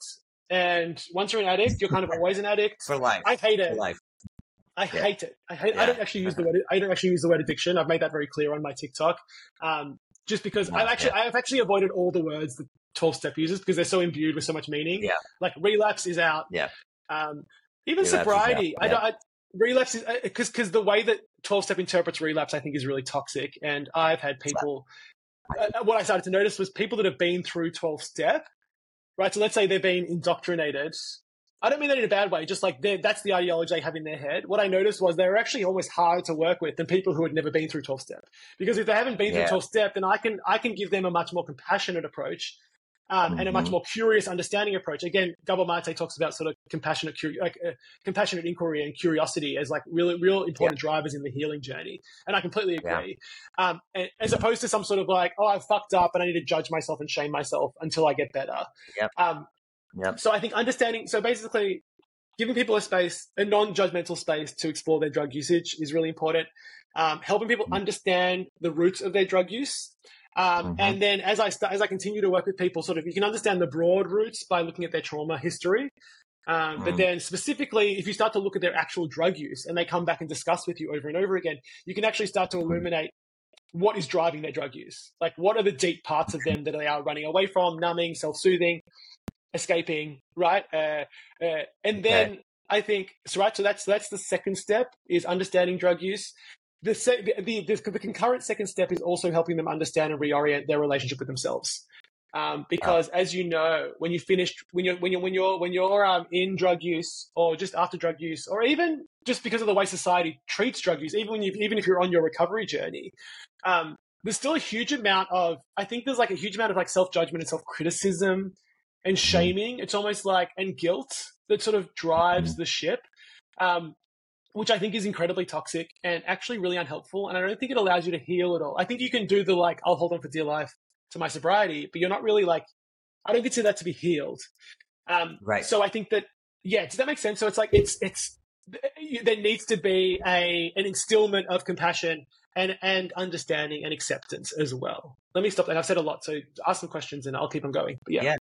And once you're an addict, you're kind of always an addict. For life. I hate it. For life. I Yeah. hate it. I hate. Yeah. I don't actually use the word. I don't actually use the word addiction. I've made that very clear on my TikTok. Um, just because Yeah, I've actually yeah. I've actually avoided all the words that twelve step uses because they're so imbued with so much meaning. Yeah. Like relapse is out. Yeah. Um, even Relapse is sobriety. out. I Yeah. don't. I, relapse is because because the way that twelve step interprets relapse, I think, is really toxic. And I've had people. Uh, what I started to notice was people that have been through twelve step, right? So let's say they've been indoctrinated. I don't mean that in a bad way, just like that's the ideology they have in their head. What I noticed was they were actually almost harder to work with than people who had never been through twelve step. Because if they haven't been Yeah. through twelve step, then I can I can give them a much more compassionate approach um, Mm-hmm. and a much more curious, understanding approach. Again, Gabor Mate talks about sort of compassionate, like uh, compassionate inquiry and curiosity as like really, real important yeah. drivers in the healing journey. And I completely agree. Yeah. Um, and, as opposed to some sort of like, oh, I've fucked up and I need to judge myself and shame myself until I get better. Yep. Um, yep. So I think understanding, so basically, giving people a space, a non-judgmental space to explore their drug usage is really important. Um, helping people understand the roots of their drug use. Um, mm-hmm. And then as I start, as I continue to work with people, sort of, you can understand the broad roots by looking at their trauma history. Um, mm-hmm. But then specifically, if you start to look at their actual drug use and they come back and discuss with you over and over again, you can actually start to illuminate what is driving their drug use. Like, what are the deep parts of them that they are running away from, numbing, self-soothing, escaping, right? Uh, uh, and then okay. I think, so right, so that's that's the second step, is understanding drug use. The, se- the, the, the, the concurrent second step is also helping them understand and reorient their relationship with themselves. Um, because oh. as you know, when you finish, when you're, when you're, when you're, when you're um, in drug use or just after drug use, or even just because of the way society treats drug use, even when you, even if you're on your recovery journey, um, there's still a huge amount of, I think there's like a huge amount of like self-judgment and self-criticism and shaming. It's almost like, and guilt that sort of drives the ship, um, which I think is incredibly toxic and actually really unhelpful. And I don't think it allows you to heal at all. I think you can do the like, I'll hold on for dear life to my sobriety, but you're not really like, I don't consider that to be healed. Um, right. So I think that, yeah, does that make sense? So it's like, it's, it's, there needs to be a, an instillment of compassion and, and understanding and acceptance as well. Let me stop there. I've said a lot, so ask some questions and I'll keep them going. But yeah. Yeah.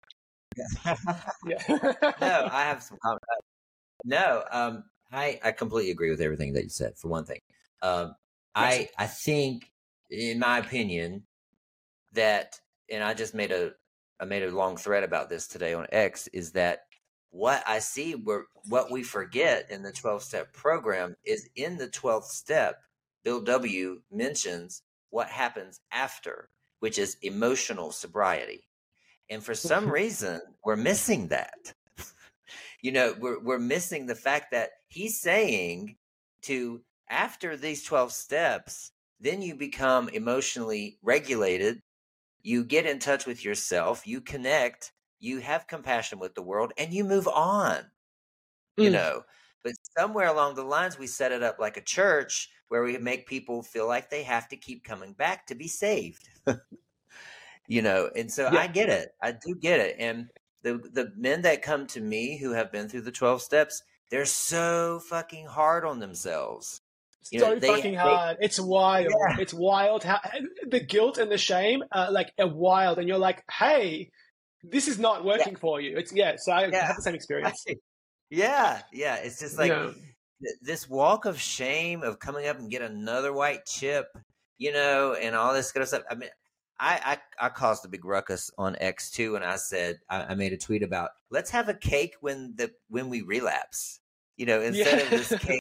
yeah. No, I have some comments. No, um, I, I completely agree with everything that you said, for one thing. Um, I I think, in my opinion, that, and I just made a I made a long thread about this today on X, is that what I see, where what we forget in the twelve-step program is, in the twelfth step, Bill W. mentions what happens after, which is emotional sobriety. And for some reason, we're missing that. You know, we're we're missing the fact that he's saying to, after these twelve steps, then you become emotionally regulated. You get in touch with yourself. You connect. You have compassion with the world, and you move on. Mm. You know, but somewhere along the lines, we set it up like a church where we make people feel like they have to keep coming back to be saved. You know, and so yeah. I get it. I do get it. And the the men that come to me who have been through the twelve steps, they're so fucking hard on themselves. You so know, they, fucking hard. They, it's wild. Yeah. It's wild. How the guilt and the shame are like are wild. And you're like, hey, this is not working yeah. for you. It's yeah. So I yeah. have the same experience. Yeah. Yeah. It's just like yeah. th- this walk of shame of coming up and get another white chip, you know, and all this kind of stuff. I mean, I, I, I caused a big ruckus on X too, and I said, I, I made a tweet about, let's have a cake when the when we relapse, you know, instead yeah. of this cake,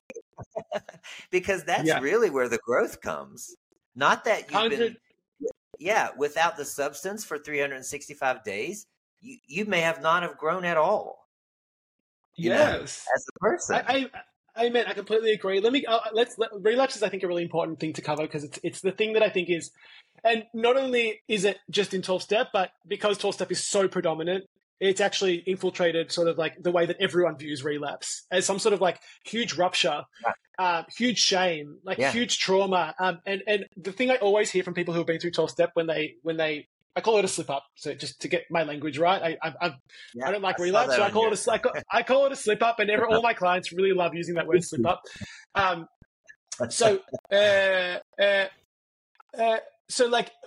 because that's yeah. really where the growth comes. Not that you've been, yeah, without the substance for three hundred sixty-five days, you, you may have not have grown at all. Yes, know, as a person. I, I, I mean, I completely agree. Let me uh, let's let, relapse is, I think, a really important thing to cover, because it's it's the thing that I think is. And not only is it just in twelve step, but because twelve step is so predominant, it's actually infiltrated sort of like the way that everyone views relapse as some sort of like huge rupture, yeah. uh, huge shame, like yeah. huge trauma. Um, and, and the thing I always hear from people who have been through twelve step when they, when they, I call it a slip up. So just to get my language right, I, I, I, yeah, I don't like I relapse, so I call, it a, I, call, I call it a slip up, and every, all my clients really love using that word slip up. Um, so, uh, uh, uh, So like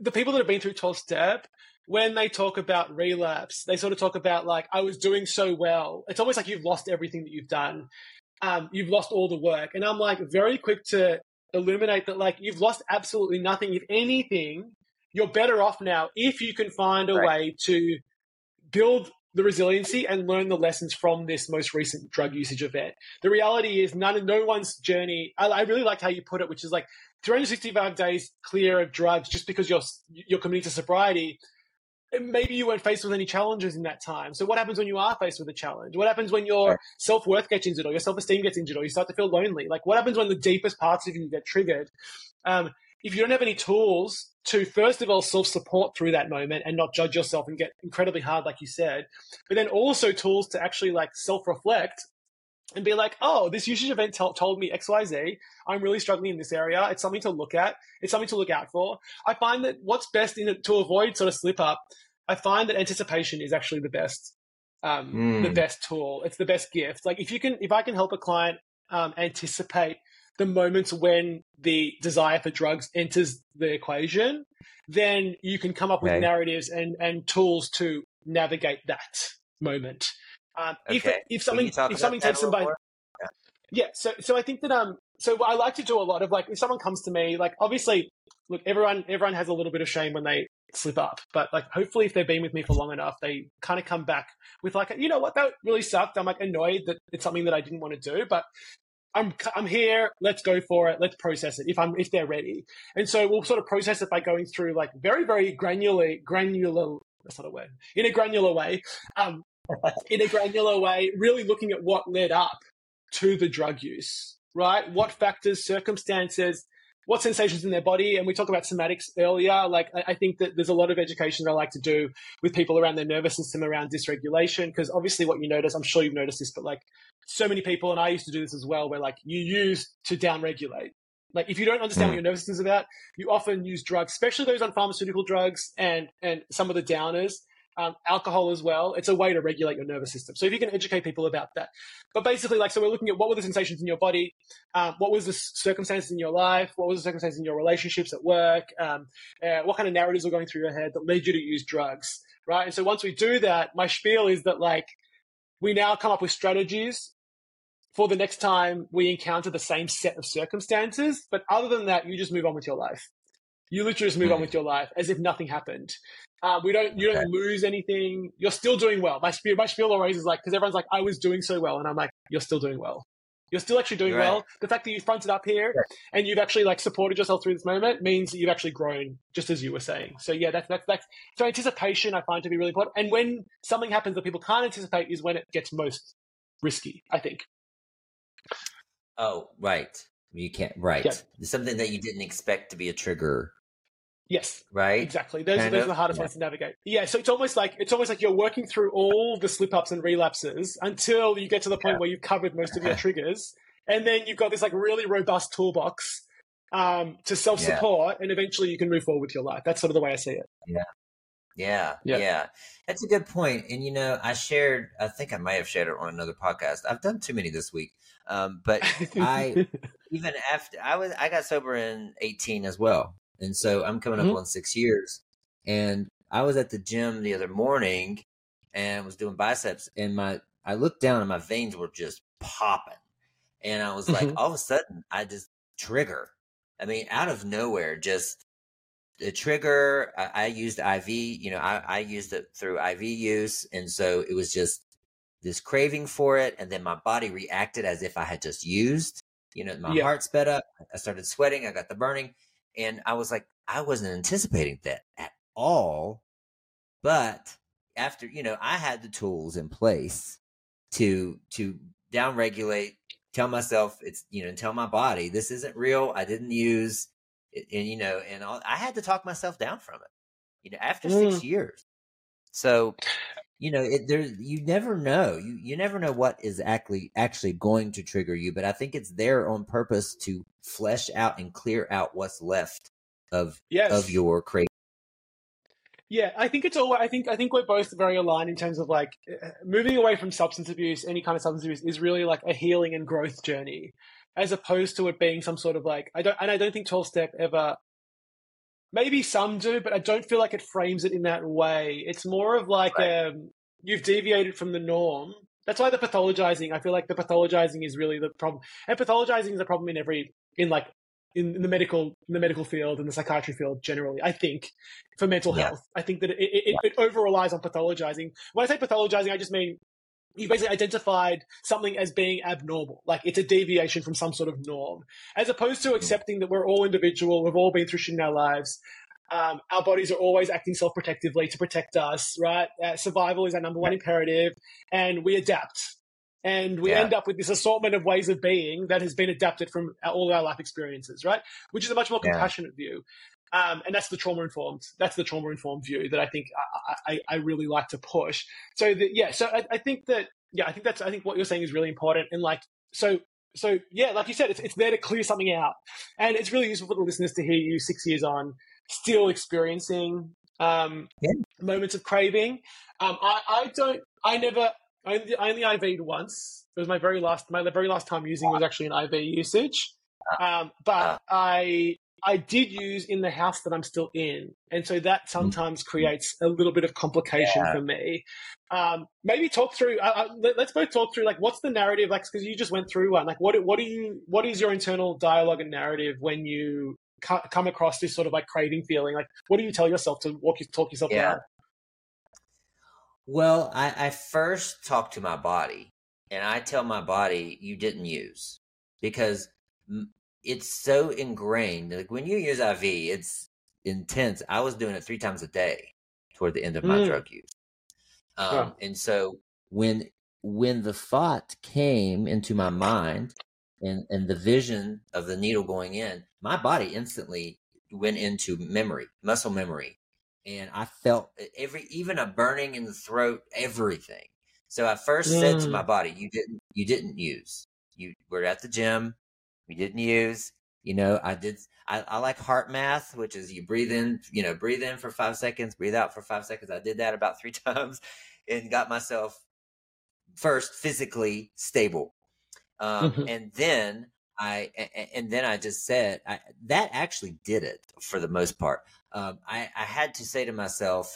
the people that have been through twelve step, when they talk about relapse, they sort of talk about like, I was doing so well. It's almost like you've lost everything that you've done. Um, you've lost all the work. And I'm like very quick to illuminate that like you've lost absolutely nothing. If anything, you're better off now if you can find a Right. way to build the resiliency and learn the lessons from this most recent drug usage event. The reality is none, no one's journey, I, I really liked how you put it, which is like three hundred sixty-five days clear of drugs just because you're, you're committing to sobriety. Maybe you weren't faced with any challenges in that time. So what happens when you are faced with a challenge? What happens when your Right. self-worth gets injured or your self-esteem gets injured or you start to feel lonely? Like what happens when the deepest parts of you get triggered? Um, if you don't have any tools to, first of all, self-support through that moment and not judge yourself and get incredibly hard, like you said, but then also tools to actually like self-reflect and be like, oh, this usage event t- told me X Y Z. I'm really struggling in this area. It's something to look at. It's something to look out for. I find that what's best in it to avoid sort of slip up, I find that anticipation is actually the best, um, Mm. the best tool. It's the best gift. Like if you can, if I can help a client um, anticipate the moments when the desire for drugs enters the equation, then you can come up with Okay. narratives and, and tools to navigate that moment. Um, if Okay. if Can something you talk if about something that takes a little somebody, more? yeah. So so I think that um so I like to do a lot of like if someone comes to me, like obviously look, everyone everyone has a little bit of shame when they slip up, but like hopefully if they've been with me for long enough, they kind of come back with like, you know what, that really sucked. I'm like annoyed that it's something that I didn't want to do, but I'm I'm here. Let's go for it. Let's process it if I'm if they're ready. And so we'll sort of process it by going through like very very granular granular. That's not a word. In a granular way. Um, in a granular way, really looking at what led up to the drug use, right? What factors, circumstances, what sensations in their body. And we talked about somatics earlier. Like, I, I think that there's a lot of education that I like to do with people around their nervous system, around dysregulation. Because obviously what you notice, I'm sure you've noticed this, but like so many people, and I used to do this as well, where like you use to downregulate. Like if you don't understand Mm. what your nervous system is about, you often use drugs, especially those on pharmaceutical drugs and, and some of the downers. Um, alcohol as well. It's a way to regulate your nervous system. So if you can educate people about that. But basically, like, so we're looking at what were the sensations in your body, um, what was the circumstances in your life, what was the circumstances in your relationships at work, um, uh, what kind of narratives were going through your head that led you to use drugs, right? And so once we do that, my spiel is that, like, we now come up with strategies for the next time we encounter the same set of circumstances. But other than that, you just move on with your life. You literally just move Mm. on with your life as if nothing happened. Uh, we don't, you don't lose anything. You're still doing well. My spiel, my spiel always is like, because everyone's like, I was doing so well. And I'm like, you're still doing well. You're still actually doing You're right. well. The fact that you fronted up here Sure. and you've actually like supported yourself through this moment means that you've actually grown, just as you were saying. So yeah, that's, that's, that's, so anticipation I find to be really important. And when something happens that people can't anticipate is when it gets most risky, I think. Oh, right. You can't, right. Yeah. Something that you didn't expect to be a trigger, Yes. right? Exactly. Those, Kind those of, are the hardest yeah. ones to navigate. Yeah. So it's almost like it's almost like you're working through all the slip ups and relapses until you get to the point Yeah. where you've covered most of your triggers, and then you've got this like really robust toolbox um, to self support, and eventually you can move forward with your life. That's sort of the way I see it. Yeah. Yeah, Yeah. yeah, that's a good point. And you know, I shared, I think I might have shared it on another podcast. I've done too many this week, um, but I even after I was, I got sober in eighteen as well, and so I'm coming up Mhm. on six years. And I was at the gym the other morning and was doing biceps, and my I looked down and my veins were just popping, and I was like, Mhm. all of a sudden, I just trigger. I mean, out of nowhere, just. The trigger, I, I used I V, you know, I, I used it through I V use. And so it was just this craving for it. And then my body reacted as if I had just used, you know, my Yeah. heart sped up. I started sweating. I got the burning. And I was like, I wasn't anticipating that at all. But after, you know, I had the tools in place to, to downregulate, tell myself it's, you know, tell my body, this isn't real. I didn't use and, you know, and all, I had to talk myself down from it, you know, after Mm. six years. So, you know, it, there, you never know, you, you never know what is actually, actually going to trigger you, but I think it's there on purpose to flesh out and clear out what's left of, Yes. of your craving. Yeah, I think it's all. I think I think we're both very aligned in terms of like uh, moving away from substance abuse. Any kind of substance abuse is really like a healing and growth journey, as opposed to it being some sort of like I don't. And I don't think twelve step ever maybe some do, but I don't feel like it frames it in that way. It's more of like Right. um, you've deviated from the norm. That's why the pathologizing, I feel like the pathologizing is really the problem. And pathologizing is a problem in every, in like, in, in the medical, in the medical field and the psychiatry field generally, I think, for mental Yeah. health. I think that it, it, it over relies on pathologizing. When I say pathologizing, I just mean you basically identified something as being abnormal, like it's a deviation from some sort of norm, as opposed to accepting that we're all individual, we've all been through shit in our lives. Um, our bodies are always acting self-protectively to protect us, right? Uh, survival is our number one imperative, and we adapt. And we Yeah. end up with this assortment of ways of being that has been adapted from our, all our life experiences, right? Which is a much more Yeah. compassionate view. Um, and that's the trauma-informed, that's the trauma-informed view that I think I, I, I really like to push. So that, yeah, so I, I think that, yeah, I think that's, I think what you're saying is really important. And like, so, so yeah, like you said, it's, it's there to clear something out. And it's really useful for the listeners to hear you six years on still experiencing um, Yeah. moments of craving. Um, I, I don't, I never, I only, I only I V'd once. It was my very last, my very last time using was actually an I V usage. Um, but I, I did use in the house that I'm still in. And so that sometimes creates a little bit of complication Yeah. for me. Um, maybe talk through, uh, uh, let, let's both talk through, like, what's the narrative? Like, because you just went through one. Like, what, what do you, what is your internal dialogue and narrative when you co- come across this sort of like craving feeling? Like, what do you tell yourself to walk you, talk yourself Yeah. down? Well, I, I first talk to my body, and I tell my body, you didn't use, because m- it's so ingrained. Like when you use I V, it's intense. I was doing it three times a day toward the end of my Mm. drug use. Um, Wow. And so when when the thought came into my mind and, and the vision of the needle going in, my body instantly went into memory, muscle memory. And I felt every, even a burning in the throat, everything. So I first said to my Mm. body, you didn't, you didn't use, you were at the gym. We didn't use, you know, I did, I, I like heart math, which is you breathe in, you know, breathe in for five seconds, breathe out for five seconds. I did that about three times and got myself first physically stable. Um, Mhm. and then I, and then I just said I, that actually did it for the most part. Um, I, I had to say to myself,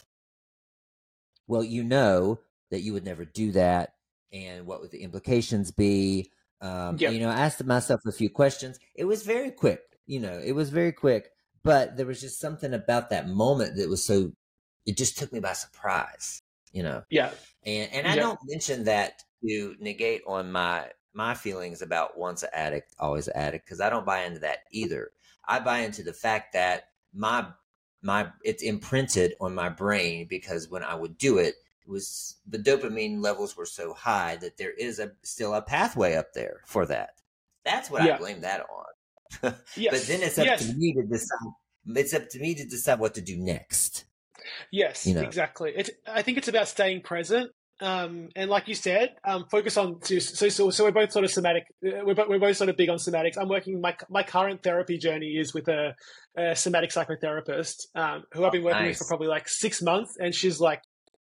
well, you know that you would never do that. And what would the implications be? Um, Yep. and, you know, I asked myself a few questions. It was very quick, you know, it was very quick, but there was just something about that moment that was so, it just took me by surprise, you know? Yeah. And, and I Yeah. don't mention that to negate on my, my feelings about once an addict, always an addict, because I don't buy into that either. I buy into the fact that my, my, it's imprinted on my brain because when I would do it, it was the dopamine levels were so high that there is a still a pathway up there for that. That's what Yeah. I blame that on. Yes. But then it's up Yes. to me to decide. It's up to me to decide what to do next. Yes, You know. exactly. It's, I think it's about staying present. Um, and like you said, um, focus on, so, so, so we're both sort of somatic, uh, we're, both, we're both sort of big on somatics. I'm working, my, my current therapy journey is with a, a somatic psychotherapist, um, who I've been working Nice. with for probably like six months. And she's like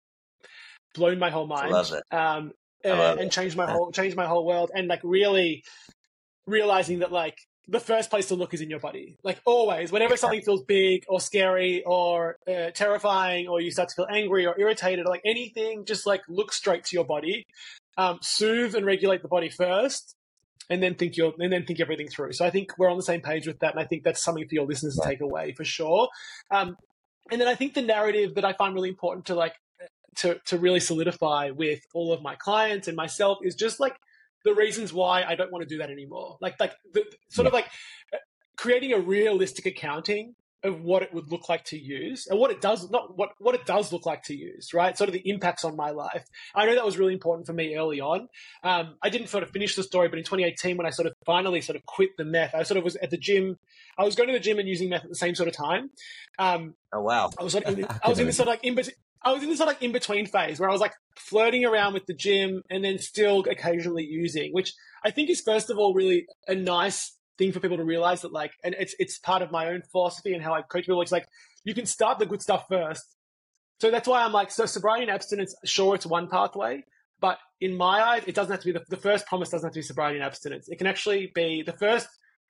blown my whole I mind. love it. Um, I uh, love and it. changed my whole, changed my whole world. And like really realizing that like, the first place to look is in your body. Like always, whenever something feels big or scary or uh, terrifying, or you start to feel angry or irritated, or like anything, just like look straight to your body, um, soothe and regulate the body first, and then think your and then think everything through. So I think we're on the same page with that, and I think that's something for your listeners to take away for sure. Um, and then I think the narrative that I find really important to like to to really solidify with all of my clients and myself is just like the reasons why I don't want to do that anymore. Like, like the, sort Yeah. of like creating a realistic accounting of what it would look like to use and what it does, not what, what it does look like to use, right? Sort of the impacts on my life. I know that was really important for me early on. Um, I didn't sort of finish the story, but in twenty eighteen, when I sort of finally sort of quit the meth, I sort of was at the gym. I was going to the gym and using meth at the same sort of time. Um, Oh wow. I was sort of in, I I was can in this sort of like in between. I was in this sort of like in between phase where I was like flirting around with the gym and then still occasionally using, which I think is first of all really a nice thing for people to realize that like, and it's it's part of my own philosophy and how I coach people. It's like you can start the good stuff first. So that's why I'm like, so sobriety and abstinence, sure, it's one pathway, but in my eyes, it doesn't have to be the, the first promise doesn't have to be sobriety and abstinence. It can actually be the first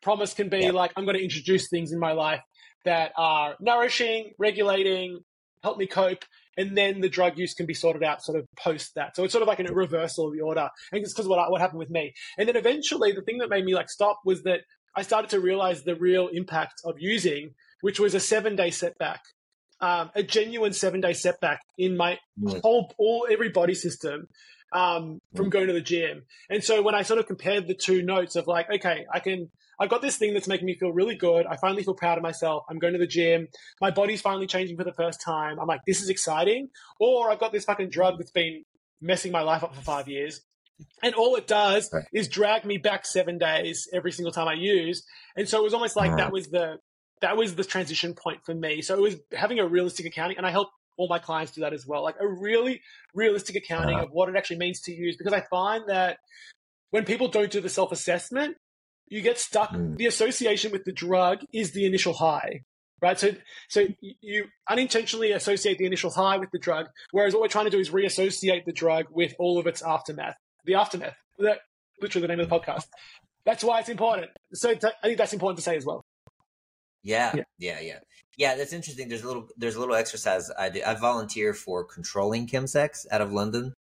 promise can be Yeah. like, I'm going to introduce things in my life that are nourishing, regulating, help me cope, and then the drug use can be sorted out sort of post that. So it's sort of like a reversal of the order. And it's because what, what happened with me. And then eventually the thing that made me like stop was that I started to realize the real impact of using, which was a seven day setback, um, a genuine seven day setback in my Mm. whole, all, every body system. Um, from going to the gym. And so when I sort of compared the two notes of like, okay, I can, I've got this thing that's making me feel really good. I finally feel proud of myself. I'm going to the gym. My body's finally changing for the first time. I'm like, this is exciting. Or I've got this fucking drug that's been messing my life up for five years. And all it does Right. is drag me back seven days every single time I use. And so it was almost like Mm. that was the, that was the transition point for me. So it was having a realistic accounting, and I help all my clients do that as well. Like a really realistic accounting Uh-huh. of what it actually means to use, because I find that when people don't do the self-assessment, you get stuck. Mm. The association with the drug is the initial high, right? So, so you unintentionally associate the initial high with the drug, whereas what we're trying to do is reassociate the drug with all of its aftermath. The aftermath, that literally the name of the podcast. That's why it's important. So I think that's important to say as well. Yeah, Yeah. yeah, yeah, yeah. That's interesting. There's a little, there's a little exercise I do. I volunteer for Controlling Chemsex out of London,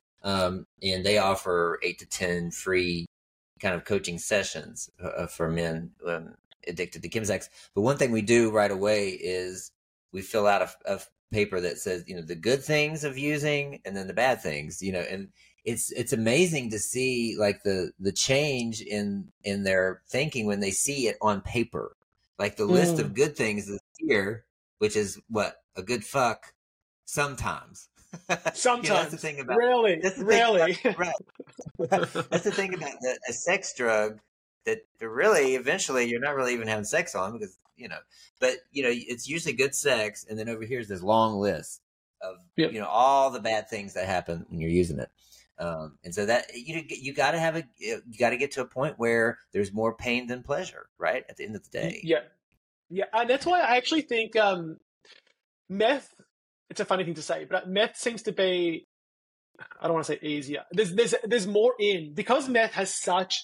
um, and they offer eight to ten free kind of coaching sessions uh, for men um, addicted to chemsex. But one thing we do right away is we fill out a, a paper that says, you know, the good things of using and then the bad things, you know, and it's it's amazing to see like the the change in in their thinking when they see it on paper. Like the list Mm. of good things is here, which is what a good fuck sometimes. Sometimes, You know, that's the thing about really, that's the thing really. about, right. That's the thing about the, a sex drug that really eventually you're not really even having sex on because you know, but you know it's usually good sex, and then over here is this long list of Yep. you know all the bad things that happen when you're using it. Um, and so that you you got to have a you got to get to a point where there's more pain than pleasure, right? At the end of the day, Yeah, yeah, and that's why I actually think um, meth. It's a funny thing to say, but meth seems to be. I don't want to say easier. There's there's there's more in because meth has such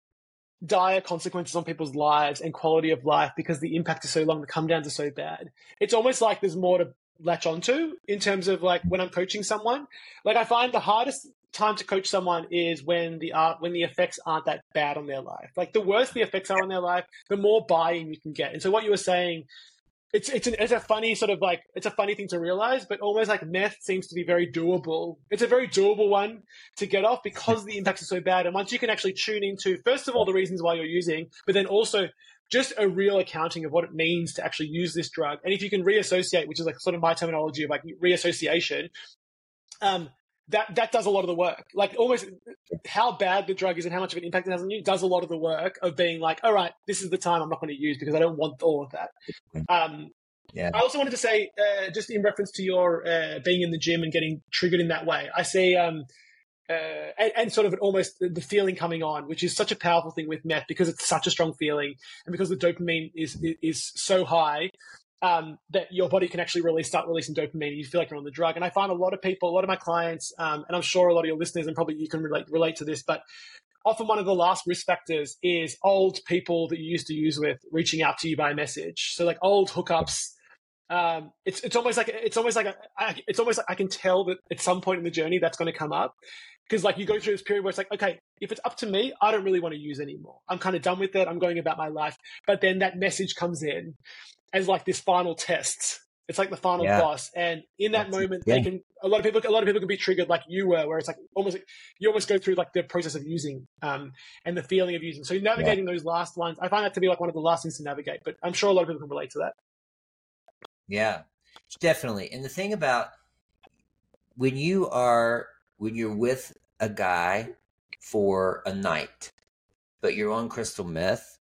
dire consequences on people's lives and quality of life because the impact is so long, the come downs are so bad. It's almost like there's more to latch onto in terms of like when I'm coaching someone. Like I find the hardest time to coach someone is when the art when the effects aren't that bad on their life. Like the worse the effects are on their life, the more buy-in you can get. And so what you were saying, it's it's an, it's a funny sort of like it's a funny thing to realize, but almost like meth seems to be very doable. It's a very doable one to get off because the impacts are so bad. And once you can actually tune into first of all the reasons why you're using, but then also just a real accounting of what it means to actually use this drug. And if you can reassociate, which is like sort of my terminology of like reassociation, um, that that does a lot of the work. Like almost how bad the drug is and how much of an impact it has on you does a lot of the work of being like, all right, this is the time I'm not going to use because I don't want all of that. Um, yeah. I also wanted to say, uh, just in reference to your uh, being in the gym and getting triggered in that way, I see, um, uh, and, and sort of an almost the feeling coming on, which is such a powerful thing with meth because it's such a strong feeling and because the dopamine is is so high. Um, that your body can actually release, start releasing dopamine. You feel like you're on the drug. And I find a lot of people, a lot of my clients, um, and I'm sure a lot of your listeners, and probably you can relate, relate to this, but often one of the last risk factors is old people that you used to use with reaching out to you by message. So like old hookups. Um, it's it's almost like it's almost like a, I, it's almost like I can tell that at some point in the journey that's going to come up because like you go through this period where it's like, okay, if it's up to me, I don't really want to use anymore. I'm kind of done with it. I'm going about my life. But then that message comes in as like this final test. It's like the final Yeah. boss. And in that That's- moment, yeah. they can, a lot of people, a lot of people can be triggered like you were, where it's like almost, like, you almost go through like the process of using, um, and the feeling of using. So navigating those last ones, I find that to be like one of the last things to navigate, but I'm sure a lot of people can relate to that. Yeah, definitely. And the thing about when you are when you're with a guy for a night, but you're on crystal meth,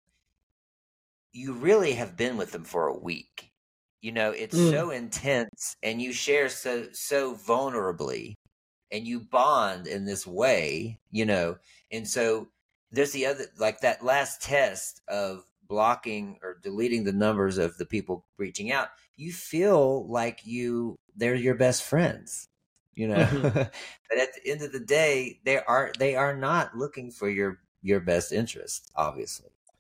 you really have been with them for a week. You know, it's Mm. so intense and you share so so vulnerably and you bond in this way, you know. And so there's the other like that last test of blocking or deleting the numbers of the people reaching out. You feel like you they're your best friends, you know. Mhm. But at the end of the day, they are they are not looking for your your best interest, obviously.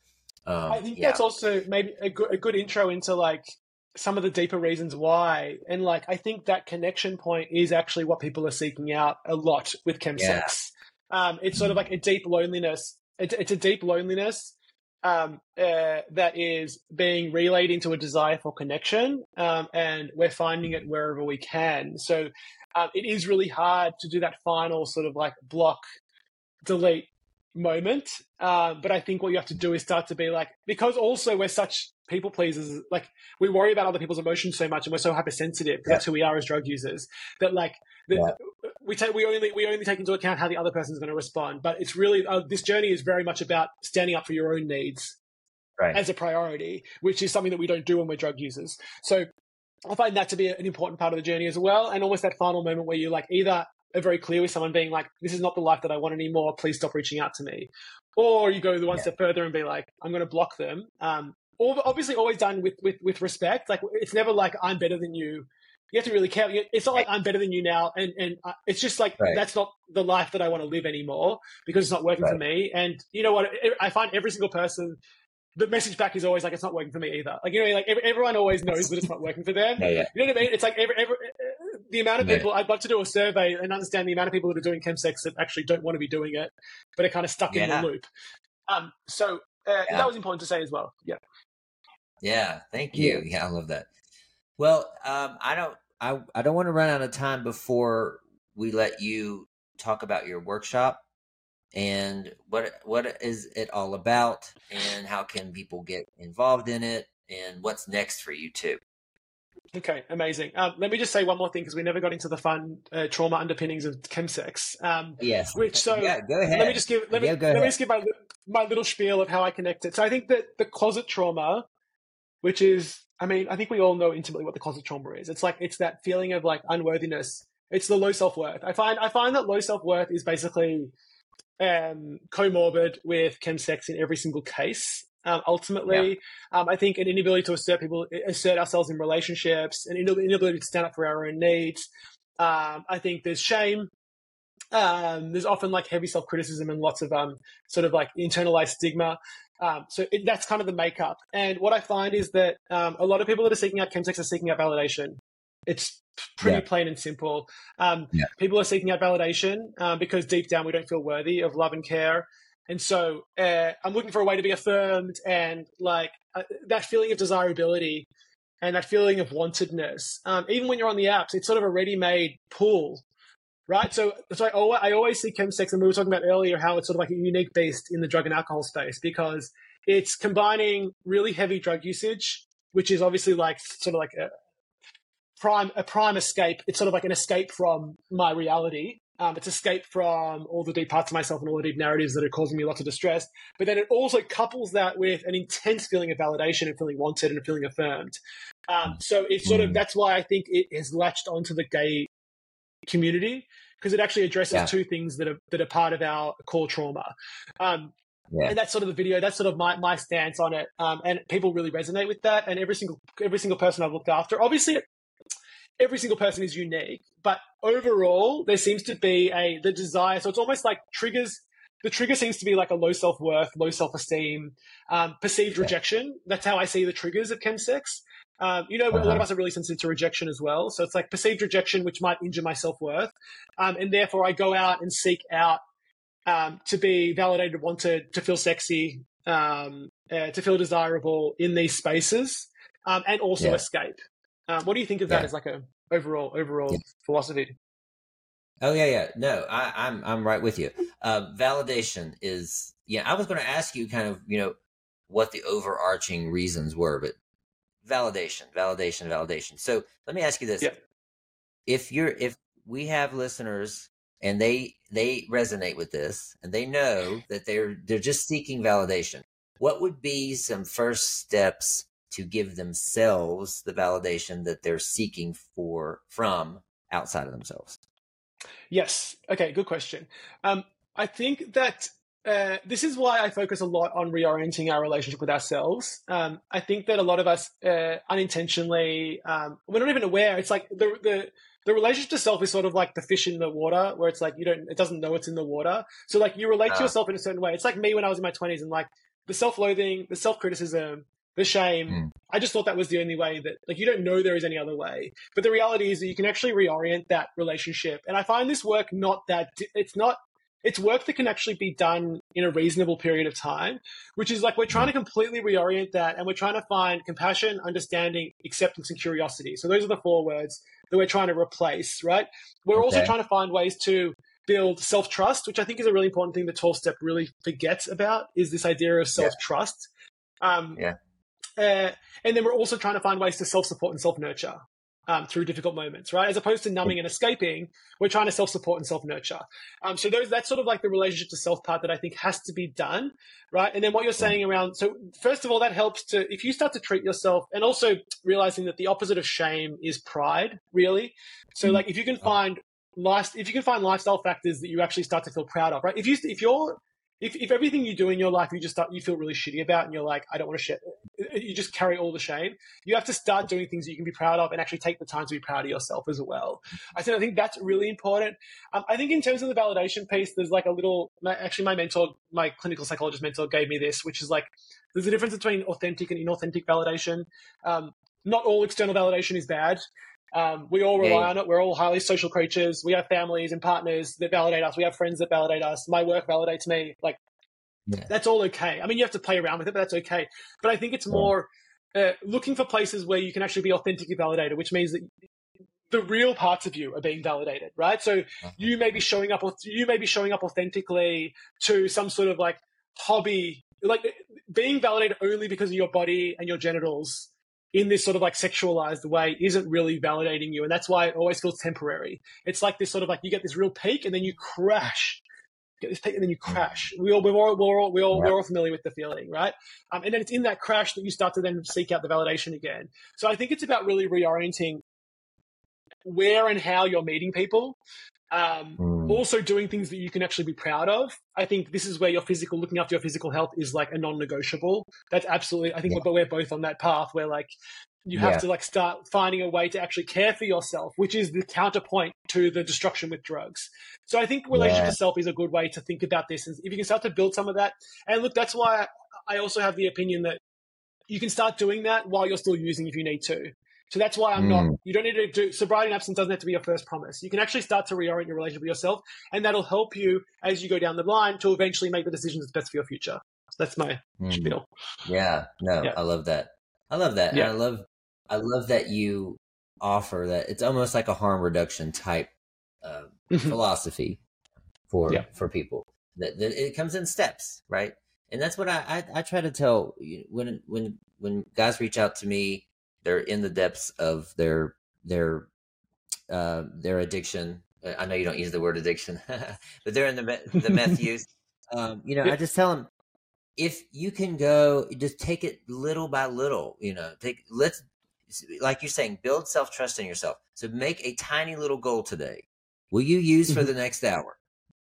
Um, I think yeah. that's also maybe a good, a good intro into like some of the deeper reasons why. And like, I think that connection point is actually what people are seeking out a lot with chemsex. Yeah. Um, it's sort of like a deep loneliness. It's, it's a deep loneliness um, uh, that is being relayed into a desire for connection. Um, and we're finding it wherever we can. So um, it is really hard to do that final sort of like block, delete moment. Um, but I think what you have to do is start to be like, because also we're such people pleasers, like we worry about other people's emotions so much and we're so hypersensitive because yeah. that's who we are as drug users, that like the, yeah. we take, we only, we only take into account how the other person's going to respond. But it's really, uh, this journey is very much about standing up for your own needs right. as a priority, which is something that we don't do when we're drug users. So I find that to be an important part of the journey as well. And almost that final moment where you like either are very clear with someone being like, this is not the life that I want anymore. Please stop reaching out to me. Or you go the one yeah. step further and be like, I'm going to block them. Um, obviously always done with, with, with respect. Like it's never like I'm better than you. You have to really care. It's not like I'm better than you now. And, and uh, it's just like, right. that's not the life that I want to live anymore because it's not working right. for me. And you know what? I find every single person, the message back is always like, it's not working for me either. Like, you know, like everyone always knows that it's not working for them. Yeah, yeah. You know what I mean? It's like every, every, the amount of people, yeah. I'd love to do a survey and understand the amount of people that are doing chemsex that actually don't want to be doing it, but are kind of stuck yeah. in the loop. Um, so uh, yeah. that was important to say as well. Yeah. Yeah. Thank you. Yeah, yeah I love that. Well, um, I don't, I, I don't want to run out of time before we let you talk about your workshop. And what what is it all about, and how can people get involved in it, and what's next for you too? Okay, amazing. Um, let me just say one more thing because we never got into the fun uh, trauma underpinnings of chemsex. Um, yes. Which so yeah, go ahead. Let me just give let me yeah, let me just give my my little spiel of how I connect it. So I think that the closet trauma, which is, I mean, I think we all know intimately what the closet trauma is. It's like it's that feeling of like unworthiness. It's the low self worth. I find I find that low self worth is basically um, comorbid with chemsex in every single case. Um, ultimately, yeah. um, I think an inability to assert people, assert ourselves in relationships, an inability to stand up for our own needs. Um, I think there's shame. Um, there's often like heavy self-criticism and lots of um, sort of like internalized stigma. Um, so it, that's kind of the makeup. And what I find is that um, a lot of people that are seeking out chemsex are seeking out validation. It's pretty yeah. plain and simple. Um, yeah. People are seeking out validation uh, because deep down we don't feel worthy of love and care. And so uh, I'm looking for a way to be affirmed, and like uh, that feeling of desirability and that feeling of wantedness. Um, even when you're on the apps, it's sort of a ready-made pool, right? So, so I, always, I always see chemsex, and we were talking about earlier how it's sort of like a unique beast in the drug and alcohol space because it's combining really heavy drug usage, which is obviously like sort of like a prime a prime escape. It's sort of like an escape from my reality. Um, it's escape from all the deep parts of myself and all the deep narratives that are causing me lots of distress. But then it also couples that with an intense feeling of validation and feeling wanted and feeling affirmed. Um, so it's sort of, that's why I think it has latched onto the gay community, because it actually addresses yeah. two things that are that are part of our core trauma. Um, yeah. And that's sort of the video. That's sort of my, my stance on it. Um, and people really resonate with that. And every single every single person I've looked after, obviously, every single person is unique, but overall, there seems to be a the desire. So it's almost like triggers. The trigger seems to be like a low self-worth, low self-esteem, um, perceived yeah. rejection. That's how I see the triggers of chemsex. Um, you know, uh-huh. a lot of us are really sensitive to rejection as well. So it's like perceived rejection, which might injure my self-worth. Um, and therefore, I go out and seek out um, to be validated, wanted, to feel sexy, um, uh, to feel desirable in these spaces, um, and also yeah. escape. Um, what do you think of that yeah. as like a overall overall yeah. philosophy? Oh yeah, yeah. No, I, I'm I'm right with you. Uh, validation is yeah. I was going to ask you kind of you know what the overarching reasons were, but validation, validation, validation. So let me ask you this: yeah. if you're if we have listeners and they they resonate with this and they know that they're they're just seeking validation, what would be some first steps to give themselves the validation that they're seeking for from outside of themselves? Yes. Okay. Good question. Um, I think that uh, this is why I focus a lot on reorienting our relationship with ourselves. Um, I think that a lot of us uh, unintentionally, um, we're not even aware. It's like the, the, the relationship to self is sort of like the fish in the water, where it's like, you don't, it doesn't know it's in the water. So like you relate uh, to yourself in a certain way. It's like me when I was in my twenties and like, the self-loathing, the self-criticism, the shame. Mm. I just thought that was the only way that, like, you don't know there is any other way. But the reality is that you can actually reorient that relationship. And I find this work not that, it's not, it's work that can actually be done in a reasonable period of time, which is like we're trying to completely reorient that, and we're trying to find compassion, understanding, acceptance, and curiosity. So those are the four words that we're trying to replace, right? We're okay. also trying to find ways to build self-trust, which I think is a really important thing that twelve step really forgets about, is this idea of self-trust. Yeah. Um, yeah. Uh, and then we're also trying to find ways to self-support and self-nurture um, through difficult moments, right? As opposed to numbing and escaping, we're trying to self-support and self-nurture. Um, so those, that's sort of like the relationship to self part that I think has to be done, right? And then what you're saying around, so first of all, that helps to, if you start to treat yourself, and also realizing that the opposite of shame is pride, really. So like if you can find life, if you can find lifestyle factors that you actually start to feel proud of, right? If you, if you're, If if everything you do in your life you just start you feel really shitty about, and you're like, I don't want to share, you just carry all the shame. You have to start doing things that you can be proud of, and actually take the time to be proud of yourself as well. I think I think that's really important. Um, I think in terms of the validation piece, there's like a little. My, actually, my mentor, my clinical psychologist mentor, gave me this, which is like there's a difference between authentic and inauthentic validation. Um, not all external validation is bad. Um, we all rely yeah. on it. We're all highly social creatures. We have families and partners that validate us. We have friends that validate us. My work validates me. Like, yeah. that's all okay. I mean, you have to play around with it, but that's okay. But I think it's more uh, looking for places where you can actually be authentically validated, which means that the real parts of you are being validated, right? So uh-huh. you may be showing up, you may be showing up authentically to some sort of like hobby, like being validated only because of your body and your genitals in this sort of like sexualized way isn't really validating you. And that's why it always feels temporary. It's like this sort of like, you get this real peak and then you crash, you get this peak and then you crash. We all, we're all, we're all, we're all, we're all familiar with the feeling, right? Um, and then it's in that crash that you start to then seek out the validation again. So I think it's about really reorienting where and how you're meeting people. Um, mm. Also doing things that you can actually be proud of. I think this is where your physical, looking after your physical health is like a non-negotiable. That's absolutely, I think yeah. we're, we're both on that path where like you have yeah. to like start finding a way to actually care for yourself, which is the counterpoint to the destruction with drugs. So I think relationship yeah. to self is a good way to think about this. And if you can start to build some of that, and look, that's why I also have the opinion that you can start doing that while you're still using if you need to. So that's why I'm mm. not, you don't need to do, sobriety and abstinence doesn't have to be your first promise. You can actually start to reorient your relationship with yourself, and that'll help you as you go down the line to eventually make the decisions that's best for your future. So that's my mm. spiel. Yeah, no, yeah. I love that. I love that. Yeah. And I love, I love that you offer that. It's almost like a harm reduction type uh, philosophy for, yeah. for people that, that it comes in steps, right? And that's what I, I, I try to tell when, when, when guys reach out to me. They're in the depths of their their uh, their addiction. I know you don't use the word addiction, but they're in the the meth use. Um, you know, I just tell them, if you can go, just take it little by little. You know, take let's like you're saying, build self trust in yourself. So make a tiny little goal today. Will you use for the next hour?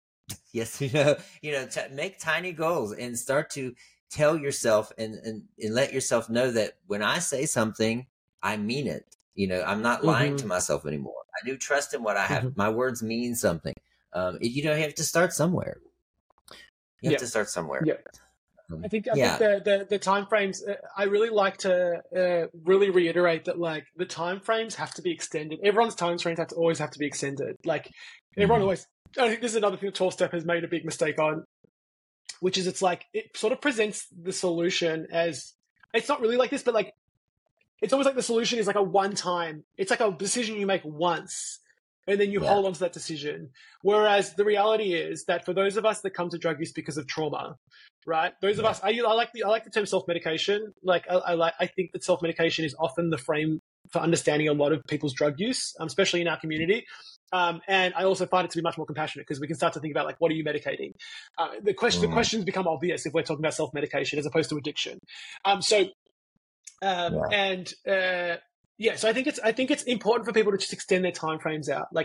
Yes, you know, you know, t- make tiny goals and start to tell yourself and, and, and let yourself know that when I say something, I mean it. You know, I'm not lying mm-hmm. to myself anymore. I do trust in what I have. Mm-hmm. My words mean something. Um, you know, you have to start somewhere. You have yeah. to start somewhere. Yeah. Um, I think, I yeah. think the, the, the time frames, uh, I really like to uh, really reiterate that like the time frames have to be extended. Everyone's time frames have to always have to be extended. Like everyone mm-hmm. always, I think this is another thing that twelve step has made a big mistake on, which is it's like, it sort of presents the solution as, it's not really like this, but like, it's almost like the solution is like a one time, it's like a decision you make once, and then you yeah. hold on to that decision. Whereas the reality is that for those of us that come to drug use because of trauma, right? Those yeah. of us, I, I like the, I like the term self-medication. Like, I, I like, I think that self-medication is often the frame for understanding a lot of people's drug use, um, especially in our community. Um, and I also find it to be much more compassionate because we can start to think about like, what are you medicating? Uh, the question, mm. the questions become obvious if we're talking about self-medication as opposed to addiction. Um, so, um, yeah. and, uh, yeah, so I think it's, I think it's important for people to just extend their time frames out. Like,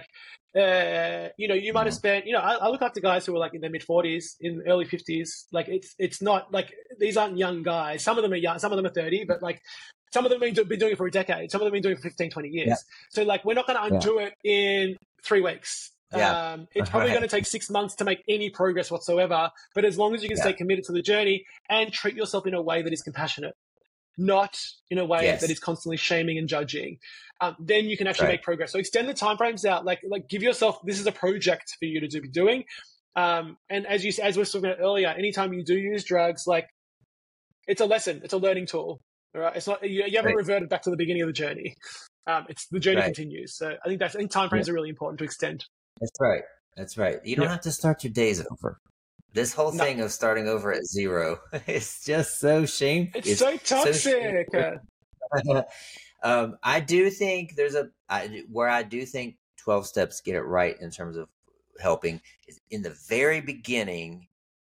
uh, you know, you might have spent, you know, I, I look up to guys who are like in their mid forties, in early fifties. Like it's, it's not like, these aren't young guys. Some of them are young, some of them are thirty, but like, some of them have been doing it for a decade. Some of them have been doing it for fifteen, twenty years. Yeah. So like, we're not going to undo yeah. it in three weeks. Yeah. Um, it's probably Right. going to take six months to make any progress whatsoever. But as long as you can Yeah. stay committed to the journey and treat yourself in a way that is compassionate, not in a way Yes. that is constantly shaming and judging, um, then you can actually Right. make progress. So extend the timeframes out. Like, like give yourself, this is a project for you to do, be doing. Um, and as you, as we were talking about earlier, anytime you do use drugs, like it's a lesson, it's a learning tool. All right. It's not, you, you haven't Right. reverted back to the beginning of the journey. Um, it's the journey Right. continues. So I think that's, I think timeframes Yeah. are really important to extend. That's right. That's right. You don't Yeah. have to start your days over. This whole No. thing of starting over at zero, it's just so shameful. It's, so toxic. shameful. um, I do think there's a I, where I do think twelve steps get it right in terms of helping is in the very beginning,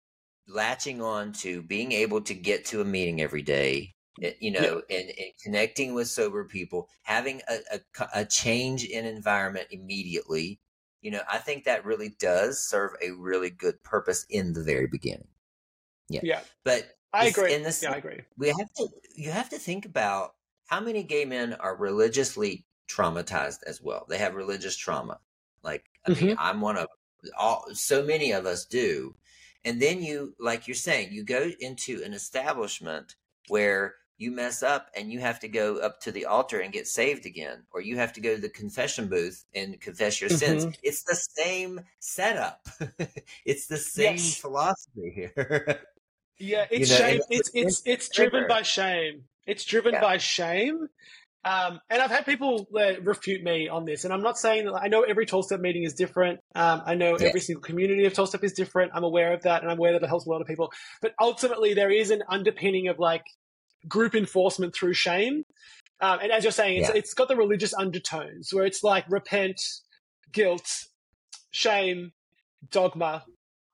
latching on to being able to get to a meeting every day, you know, yeah. and, and connecting with sober people, having a, a, a change in environment immediately. You know, I think that really does serve a really good purpose in the very beginning. Yeah. Yeah. But I agree. In this, yeah, I agree. We have to, you have to think about how many gay men are religiously traumatized as well. They have religious trauma. Like, I mm-hmm. mean, I'm one of all, so many of us do. And then you, like you're saying, you go into an establishment where you mess up and you have to go up to the altar and get saved again, or you have to go to the confession booth and confess your mm-hmm. sins. It's the same setup. It's the same yes. philosophy here. Yeah, it's you know, shame. It's it's it's, it's driven by shame. It's driven yeah. by shame. Um, and I've had people uh, refute me on this, and I'm not saying that I know every twelve-step meeting is different. Um, I know yes. every single community of twelve-step is different. I'm aware of that, and I'm aware that it helps a lot of people. But ultimately, there is an underpinning of like group enforcement through shame. Um, and as you're saying, it's, yeah. it's got the religious undertones where it's like repent, guilt, shame, dogma,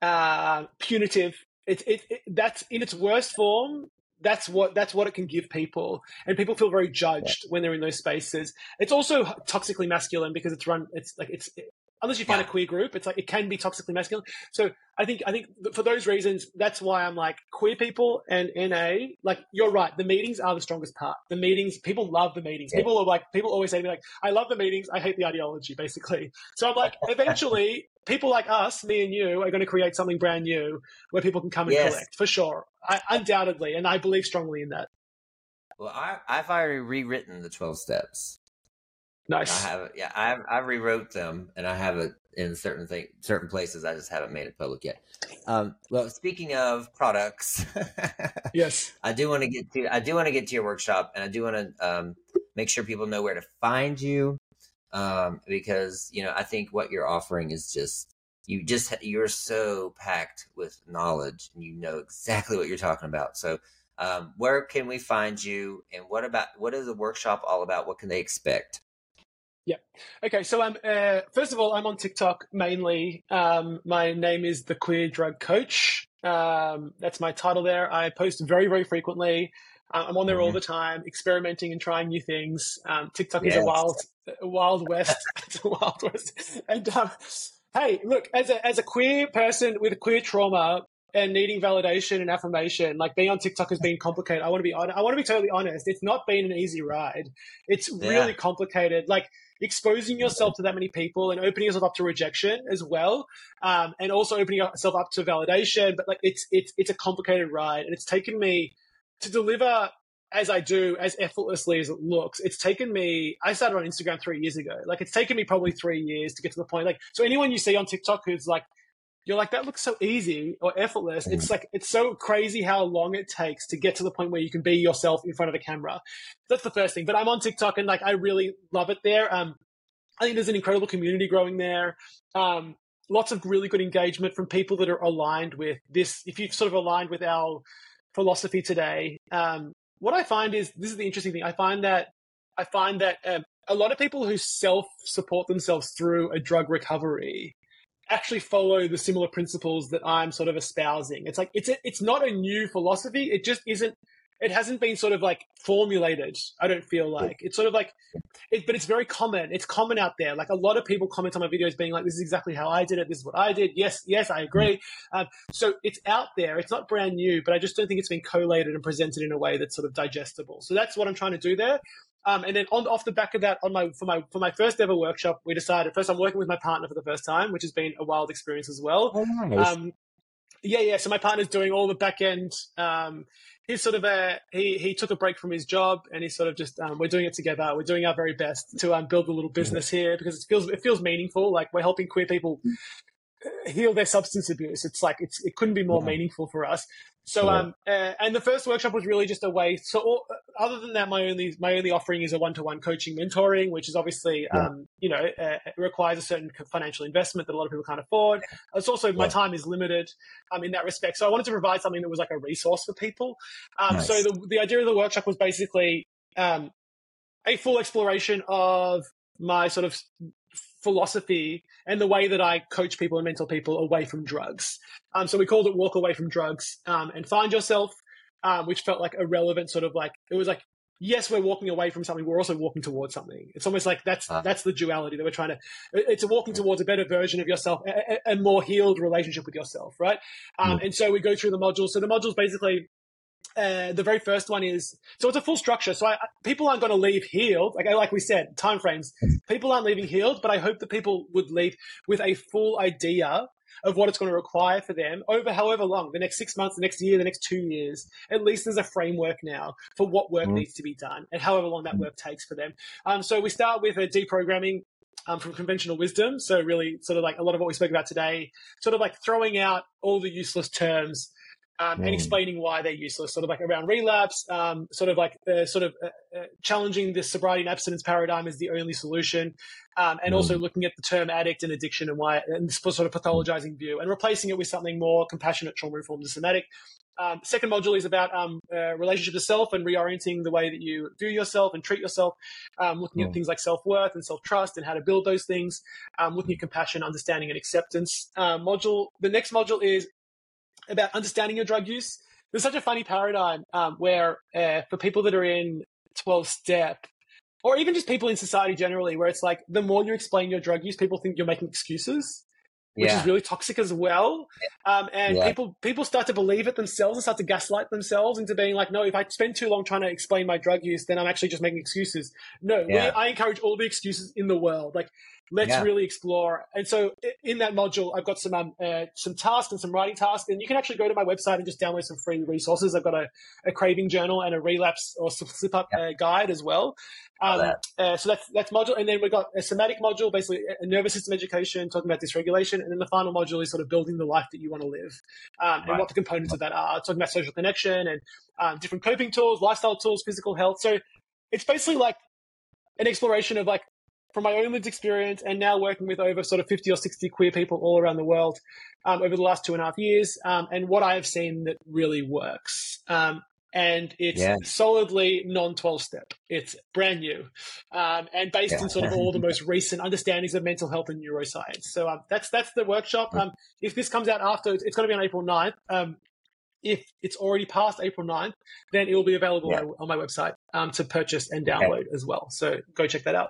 uh, punitive. It, it, it, that's in its worst form. That's what that's what it can give people, and people feel very judged yeah. when they're in those spaces. It's also toxically masculine because it's run. It's like it's it, unless you find yeah. a queer group, it's like it can be toxically masculine. So I think I think for those reasons, that's why I'm like queer people and N A. Like you're right, the meetings are the strongest part. The meetings, people love the meetings. Yeah. People are like people always say to me like, I love the meetings, I hate the ideology, basically. So I'm like, eventually, people like us, me and you, are going to create something brand new where people can come and yes. collect for sure. I, undoubtedly, and I believe strongly in that. Well, I, I've already rewritten the twelve steps. Nice. I have, yeah, I've I rewrote them, and I have it in certain thing, certain places. I just haven't made it public yet. Um, well, speaking of products, yes, I do want to get to I do want to get to your workshop, and I do want to um, make sure people know where to find you, um, because you know I think what you're offering is just. You just, you're so packed with knowledge and you know exactly what you're talking about. So um, where can we find you and what about, what is the workshop all about? What can they expect? Yeah. Okay. So I'm, uh, first of all, I'm on TikTok mainly. Um, my name is The Queer Drug Coach. Um, that's my title there. I post very, very frequently. Uh, I'm on there mm-hmm. all the time, experimenting and trying new things. Um, TikTok yes. is a wild, a wild west. It's a wild west. And, um, hey, look, as a as a queer person with a queer trauma and needing validation and affirmation, like being on TikTok has been complicated. I want to be on, I want to be totally honest. It's not been an easy ride. It's yeah. really complicated. Like exposing yourself to that many people and opening yourself up to rejection as well, um, and also opening yourself up to validation. But like it's it's it's a complicated ride, and it's taken me to deliver. As I do, as effortlessly as it looks, it's taken me, I started on Instagram three years ago. Like it's taken me probably three years to get to the point. Like, so anyone you see on TikTok who's like, you're like, that looks so easy or effortless. It's like, it's so crazy how long it takes to get to the point where you can be yourself in front of a camera. That's the first thing. But I'm on TikTok and like, I really love it there. Um, I think there's an incredible community growing there. Um, lots of really good engagement from people that are aligned with this. If you've sort of aligned with our philosophy today, um, what I find is, this is the interesting thing. I find that I find that um, a lot of people who self-support themselves through a drug recovery actually follow the similar principles that I'm sort of espousing. It's like, it's a, it's not a new philosophy. It just isn't, it hasn't been sort of like formulated. I don't feel like it's sort of like, it, but it's very common. It's common out there. Like a lot of people comment on my videos being like, this is exactly how I did it. This is what I did. Yes. Yes. I agree. Um, so it's out there. It's not brand new, but I just don't think it's been collated and presented in a way that's sort of digestible. So that's what I'm trying to do there. Um, and then on off the back of that, on my for my for my first ever workshop, we decided first I'm working with my partner for the first time, which has been a wild experience as well. Oh, nice. Um, yeah, yeah. So my partner's doing all the back end. Um, he's sort of a he he took a break from his job, and he's sort of just um, we're doing it together. We're doing our very best to um, build a little business here because it feels it feels meaningful. Like we're helping queer people heal their substance abuse. It's like it's it couldn't be more yeah. meaningful for us. So yeah. um uh, and the first workshop was really just a way. So all, other than that, my only my only offering is a one to one coaching mentoring, which is obviously yeah. um you know uh, it requires a certain financial investment that a lot of people can't afford. It's also yeah. my time is limited um in that respect. So I wanted to provide something that was like a resource for people. Um nice. So the the idea of the workshop was basically um a full exploration of my sort of philosophy and the way that I coach people and mentor people away from drugs. Um, so we called it Walk Away from Drugs um, and Find Yourself, um, which felt like a relevant sort of like, it was like, yes, we're walking away from something. We're also walking towards something. It's almost like that's uh, that's the duality that we're trying to, it's a walking towards a better version of yourself, a, a more healed relationship with yourself, right? Um, and so we go through the modules. So the modules basically, Uh, the very first one is, so it's a full structure. So I, people aren't going to leave healed. Like, like we said, timeframes. People aren't leaving healed, but I hope that people would leave with a full idea of what it's going to require for them over however long, the next six months, the next year, the next two years. At least there's a framework now for what work mm. needs to be done and however long that work takes for them. Um, so we start with a deprogramming um, from conventional wisdom. So really sort of like a lot of what we spoke about today, sort of like throwing out all the useless terms Um, and explaining why they're useless, sort of like around relapse, um, sort of like uh, sort of uh, uh, challenging this sobriety and abstinence paradigm as the only solution, um, and mm. also looking at the term addict and addiction and why, and this sort of pathologizing view, and replacing it with something more compassionate, trauma-informed, and somatic. Um, second module is about um, uh, relationship to self and reorienting the way that you view yourself and treat yourself, um, looking mm. at things like self-worth and self-trust and how to build those things, um, looking at compassion, understanding, and acceptance. Uh, module. The next module is about understanding your drug use. There's such a funny paradigm um, where uh, for people that are in twelve step, or even just people in society generally, where it's like the more you explain your drug use, people think you're making excuses, which yeah. is really toxic as well. Um, and yeah. people people start to believe it themselves and start to gaslight themselves into being like, no, if I spend too long trying to explain my drug use, then I'm actually just making excuses. No, yeah. we, I encourage all the excuses in the world. Like, let's yeah. really explore. And so in that module, I've got some um, uh, some tasks and some writing tasks. And you can actually go to my website and just download some free resources. I've got a, a craving journal and a relapse or slip-up yeah. uh, guide as well. Um, that. uh, so that's that's module. And then we've got a somatic module, basically a nervous system education, talking about dysregulation. And then the final module is sort of building the life that you want to live, um, right. and what the components of that are. Talking about social connection and um, different coping tools, lifestyle tools, physical health. So it's basically like an exploration of like, from my own lived experience and now working with over sort of fifty or sixty queer people all around the world um, over the last two and a half years, um, and what I have seen that really works. Um, and it's yeah. solidly non twelve step. It's brand new um, and based yeah. in sort of all the most recent understandings of mental health and neuroscience. So um, that's that's the workshop. Um, if this comes out after, it's going to be on April ninth. Um, if it's already past April ninth, then it will be available yeah. on my website um, to purchase and download okay. as well. So go check that out.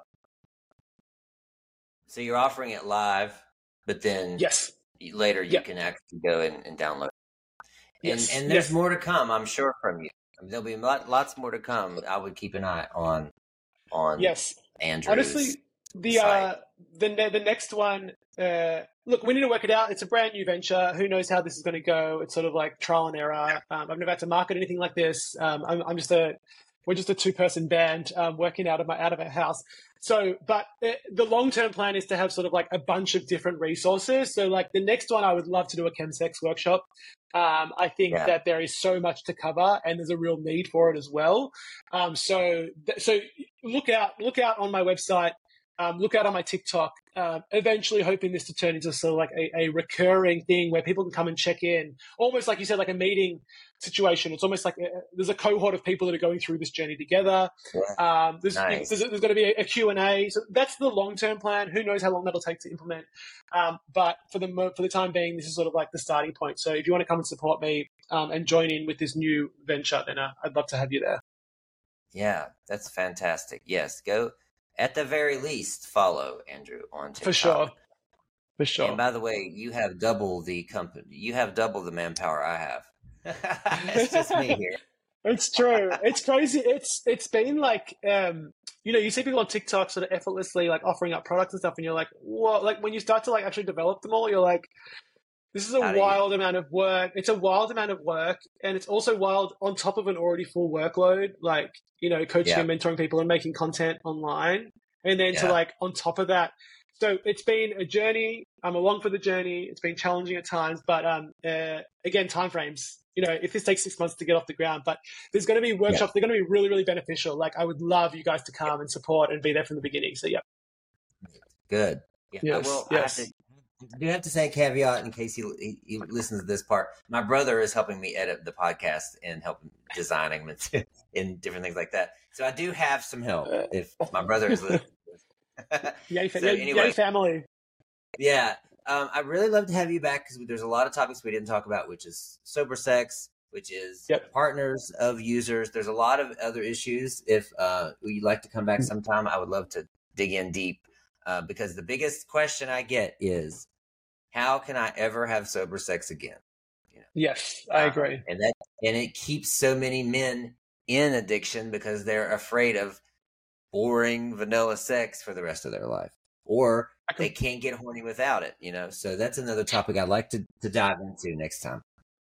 So you're offering it live, but then yes. later you yep. can actually go and, and download it. And, yes. and there's yes. more to come, I'm sure, from you. I mean, there'll be lot, lots more to come. I would keep an eye on on yes. Andrew's Honestly, the site. uh, the the next one. Uh, look, we need to work it out. It's a brand new venture. Who knows how this is going to go? It's sort of like trial and error. Um, I've never had to market anything like this. Um, I'm, I'm just a we're just a two person band um, working out of my out of our house. So, but the long-term plan is to have sort of like a bunch of different resources. So like the next one, I would love to do a chemsex workshop. Um, I think yeah. that there is so much to cover and there's a real need for it as well. Um, so, so look out, look out on my website. Um, look out on my TikTok, uh, eventually hoping this to turn into sort of like a, a recurring thing where people can come and check in, almost like you said, like a meeting situation. It's almost like a, there's a cohort of people that are going through this journey together. Yeah. Um, there's, nice. there's, there's going to be a, a Q and A. So that's the long-term plan. Who knows how long that'll take to implement. Um, but for the for the time being, this is sort of like the starting point. So if you want to come and support me um, and join in with this new venture, then uh, I'd love to have you there. Yeah, that's fantastic. Yes, go. At the very least, follow Andrew on TikTok. For sure. For sure. And by the way, you have double the company. You have double the manpower I have. It's just me here. It's true. It's crazy. It's it's been like um you know, you see people on TikTok sort of effortlessly like offering up products and stuff, and you're like, what? Like when you start to like actually develop them all, you're like, this is a How do you? wild amount of work. It's a wild amount of work, and it's also wild on top of an already full workload, like, you know, coaching Yeah. and mentoring people and making content online. And then to Yeah. like on top of that. So it's been a journey. I'm along for the journey. It's been challenging at times, but um, uh, again, timeframes. You know, if this takes six months to get off the ground, but there's going to be workshops. They're going to be really, really beneficial. Like I would love you guys to come and support and be there from the beginning. So yeah, Good. Yeah. Yes, Well, yes. I have to. I do have to say a caveat in case he, he, he listens to this part. My brother is helping me edit the podcast and helping designing and, and different things like that. So I do have some help if my brother is listening. Yay, fa- So yay, anyway. yay family. Yeah. Um, I'd really love to have you back because there's a lot of topics we didn't talk about, which is sober sex, which is Yep. partners of users. There's a lot of other issues. If uh, you'd like to come back sometime, I would love to dig in deep uh, because the biggest question I get is, how can I ever have sober sex again? You know, Yes, I uh, agree. and that and it keeps so many men in addiction because they're afraid of boring vanilla sex for the rest of their life, or I com- they can't get horny without it. You know, so that's another topic I'd like to, to dive into next time.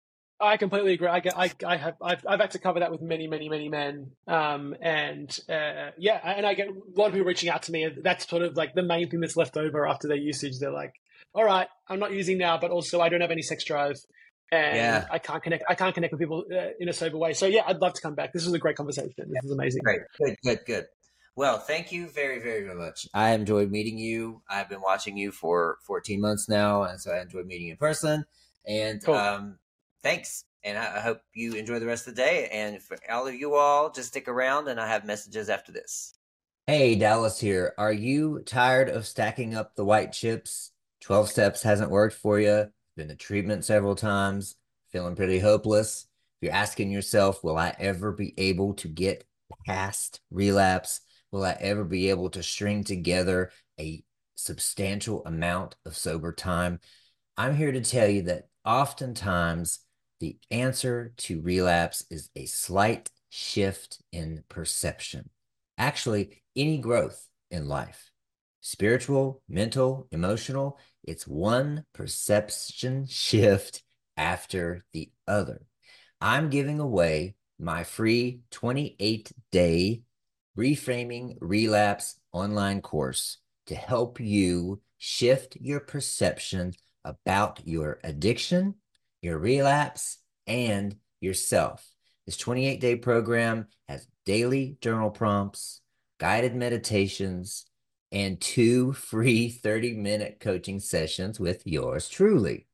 I completely agree. I, get, I, I have, I've, I've had to cover that with many, many, many men. Um, and uh, yeah, and I get a lot of people reaching out to me. And that's sort of like the main thing that's left over after their usage. They're like, all right, I'm not using now, but also I don't have any sex drive, and Yeah. I can't connect. I can't connect with people uh, in a sober way. So yeah, I'd love to come back. This was a great conversation. This was amazing. Great, good, good, good. Well, thank you very, very, very much. I enjoyed meeting you. I've been watching you for fourteen months now, and so I enjoyed meeting you in person. And Cool. um, thanks. And I, I hope you enjoy the rest of the day. And for all of you all, just stick around, and I have messages after this. Hey, Dallas here. Are you tired of stacking up the white chips? twelve steps hasn't worked for you. Been to treatment several times. Feeling pretty hopeless. If you're asking yourself, will I ever be able to get past relapse? Will I ever be able to string together a substantial amount of sober time? I'm here to tell you that oftentimes the answer to relapse is a slight shift in perception. Actually, any growth in life, spiritual, mental, emotional, it's one perception shift after the other. I'm giving away my free twenty-eight day Reframing Relapse online course to help you shift your perception about your addiction, your relapse, and yourself. This twenty-eight day program has daily journal prompts, guided meditations, and two free thirty minute coaching sessions with yours truly.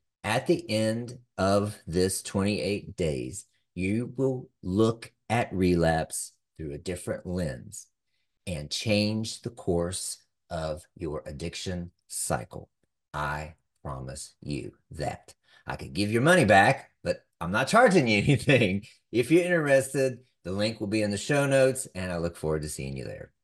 At the end of this twenty-eight days, you will look at relapse through a different lens and change the course of your addiction cycle. I promise you that. I could give your money back, but I'm not charging you anything. If you're interested, the link will be in the show notes, and I look forward to seeing you there.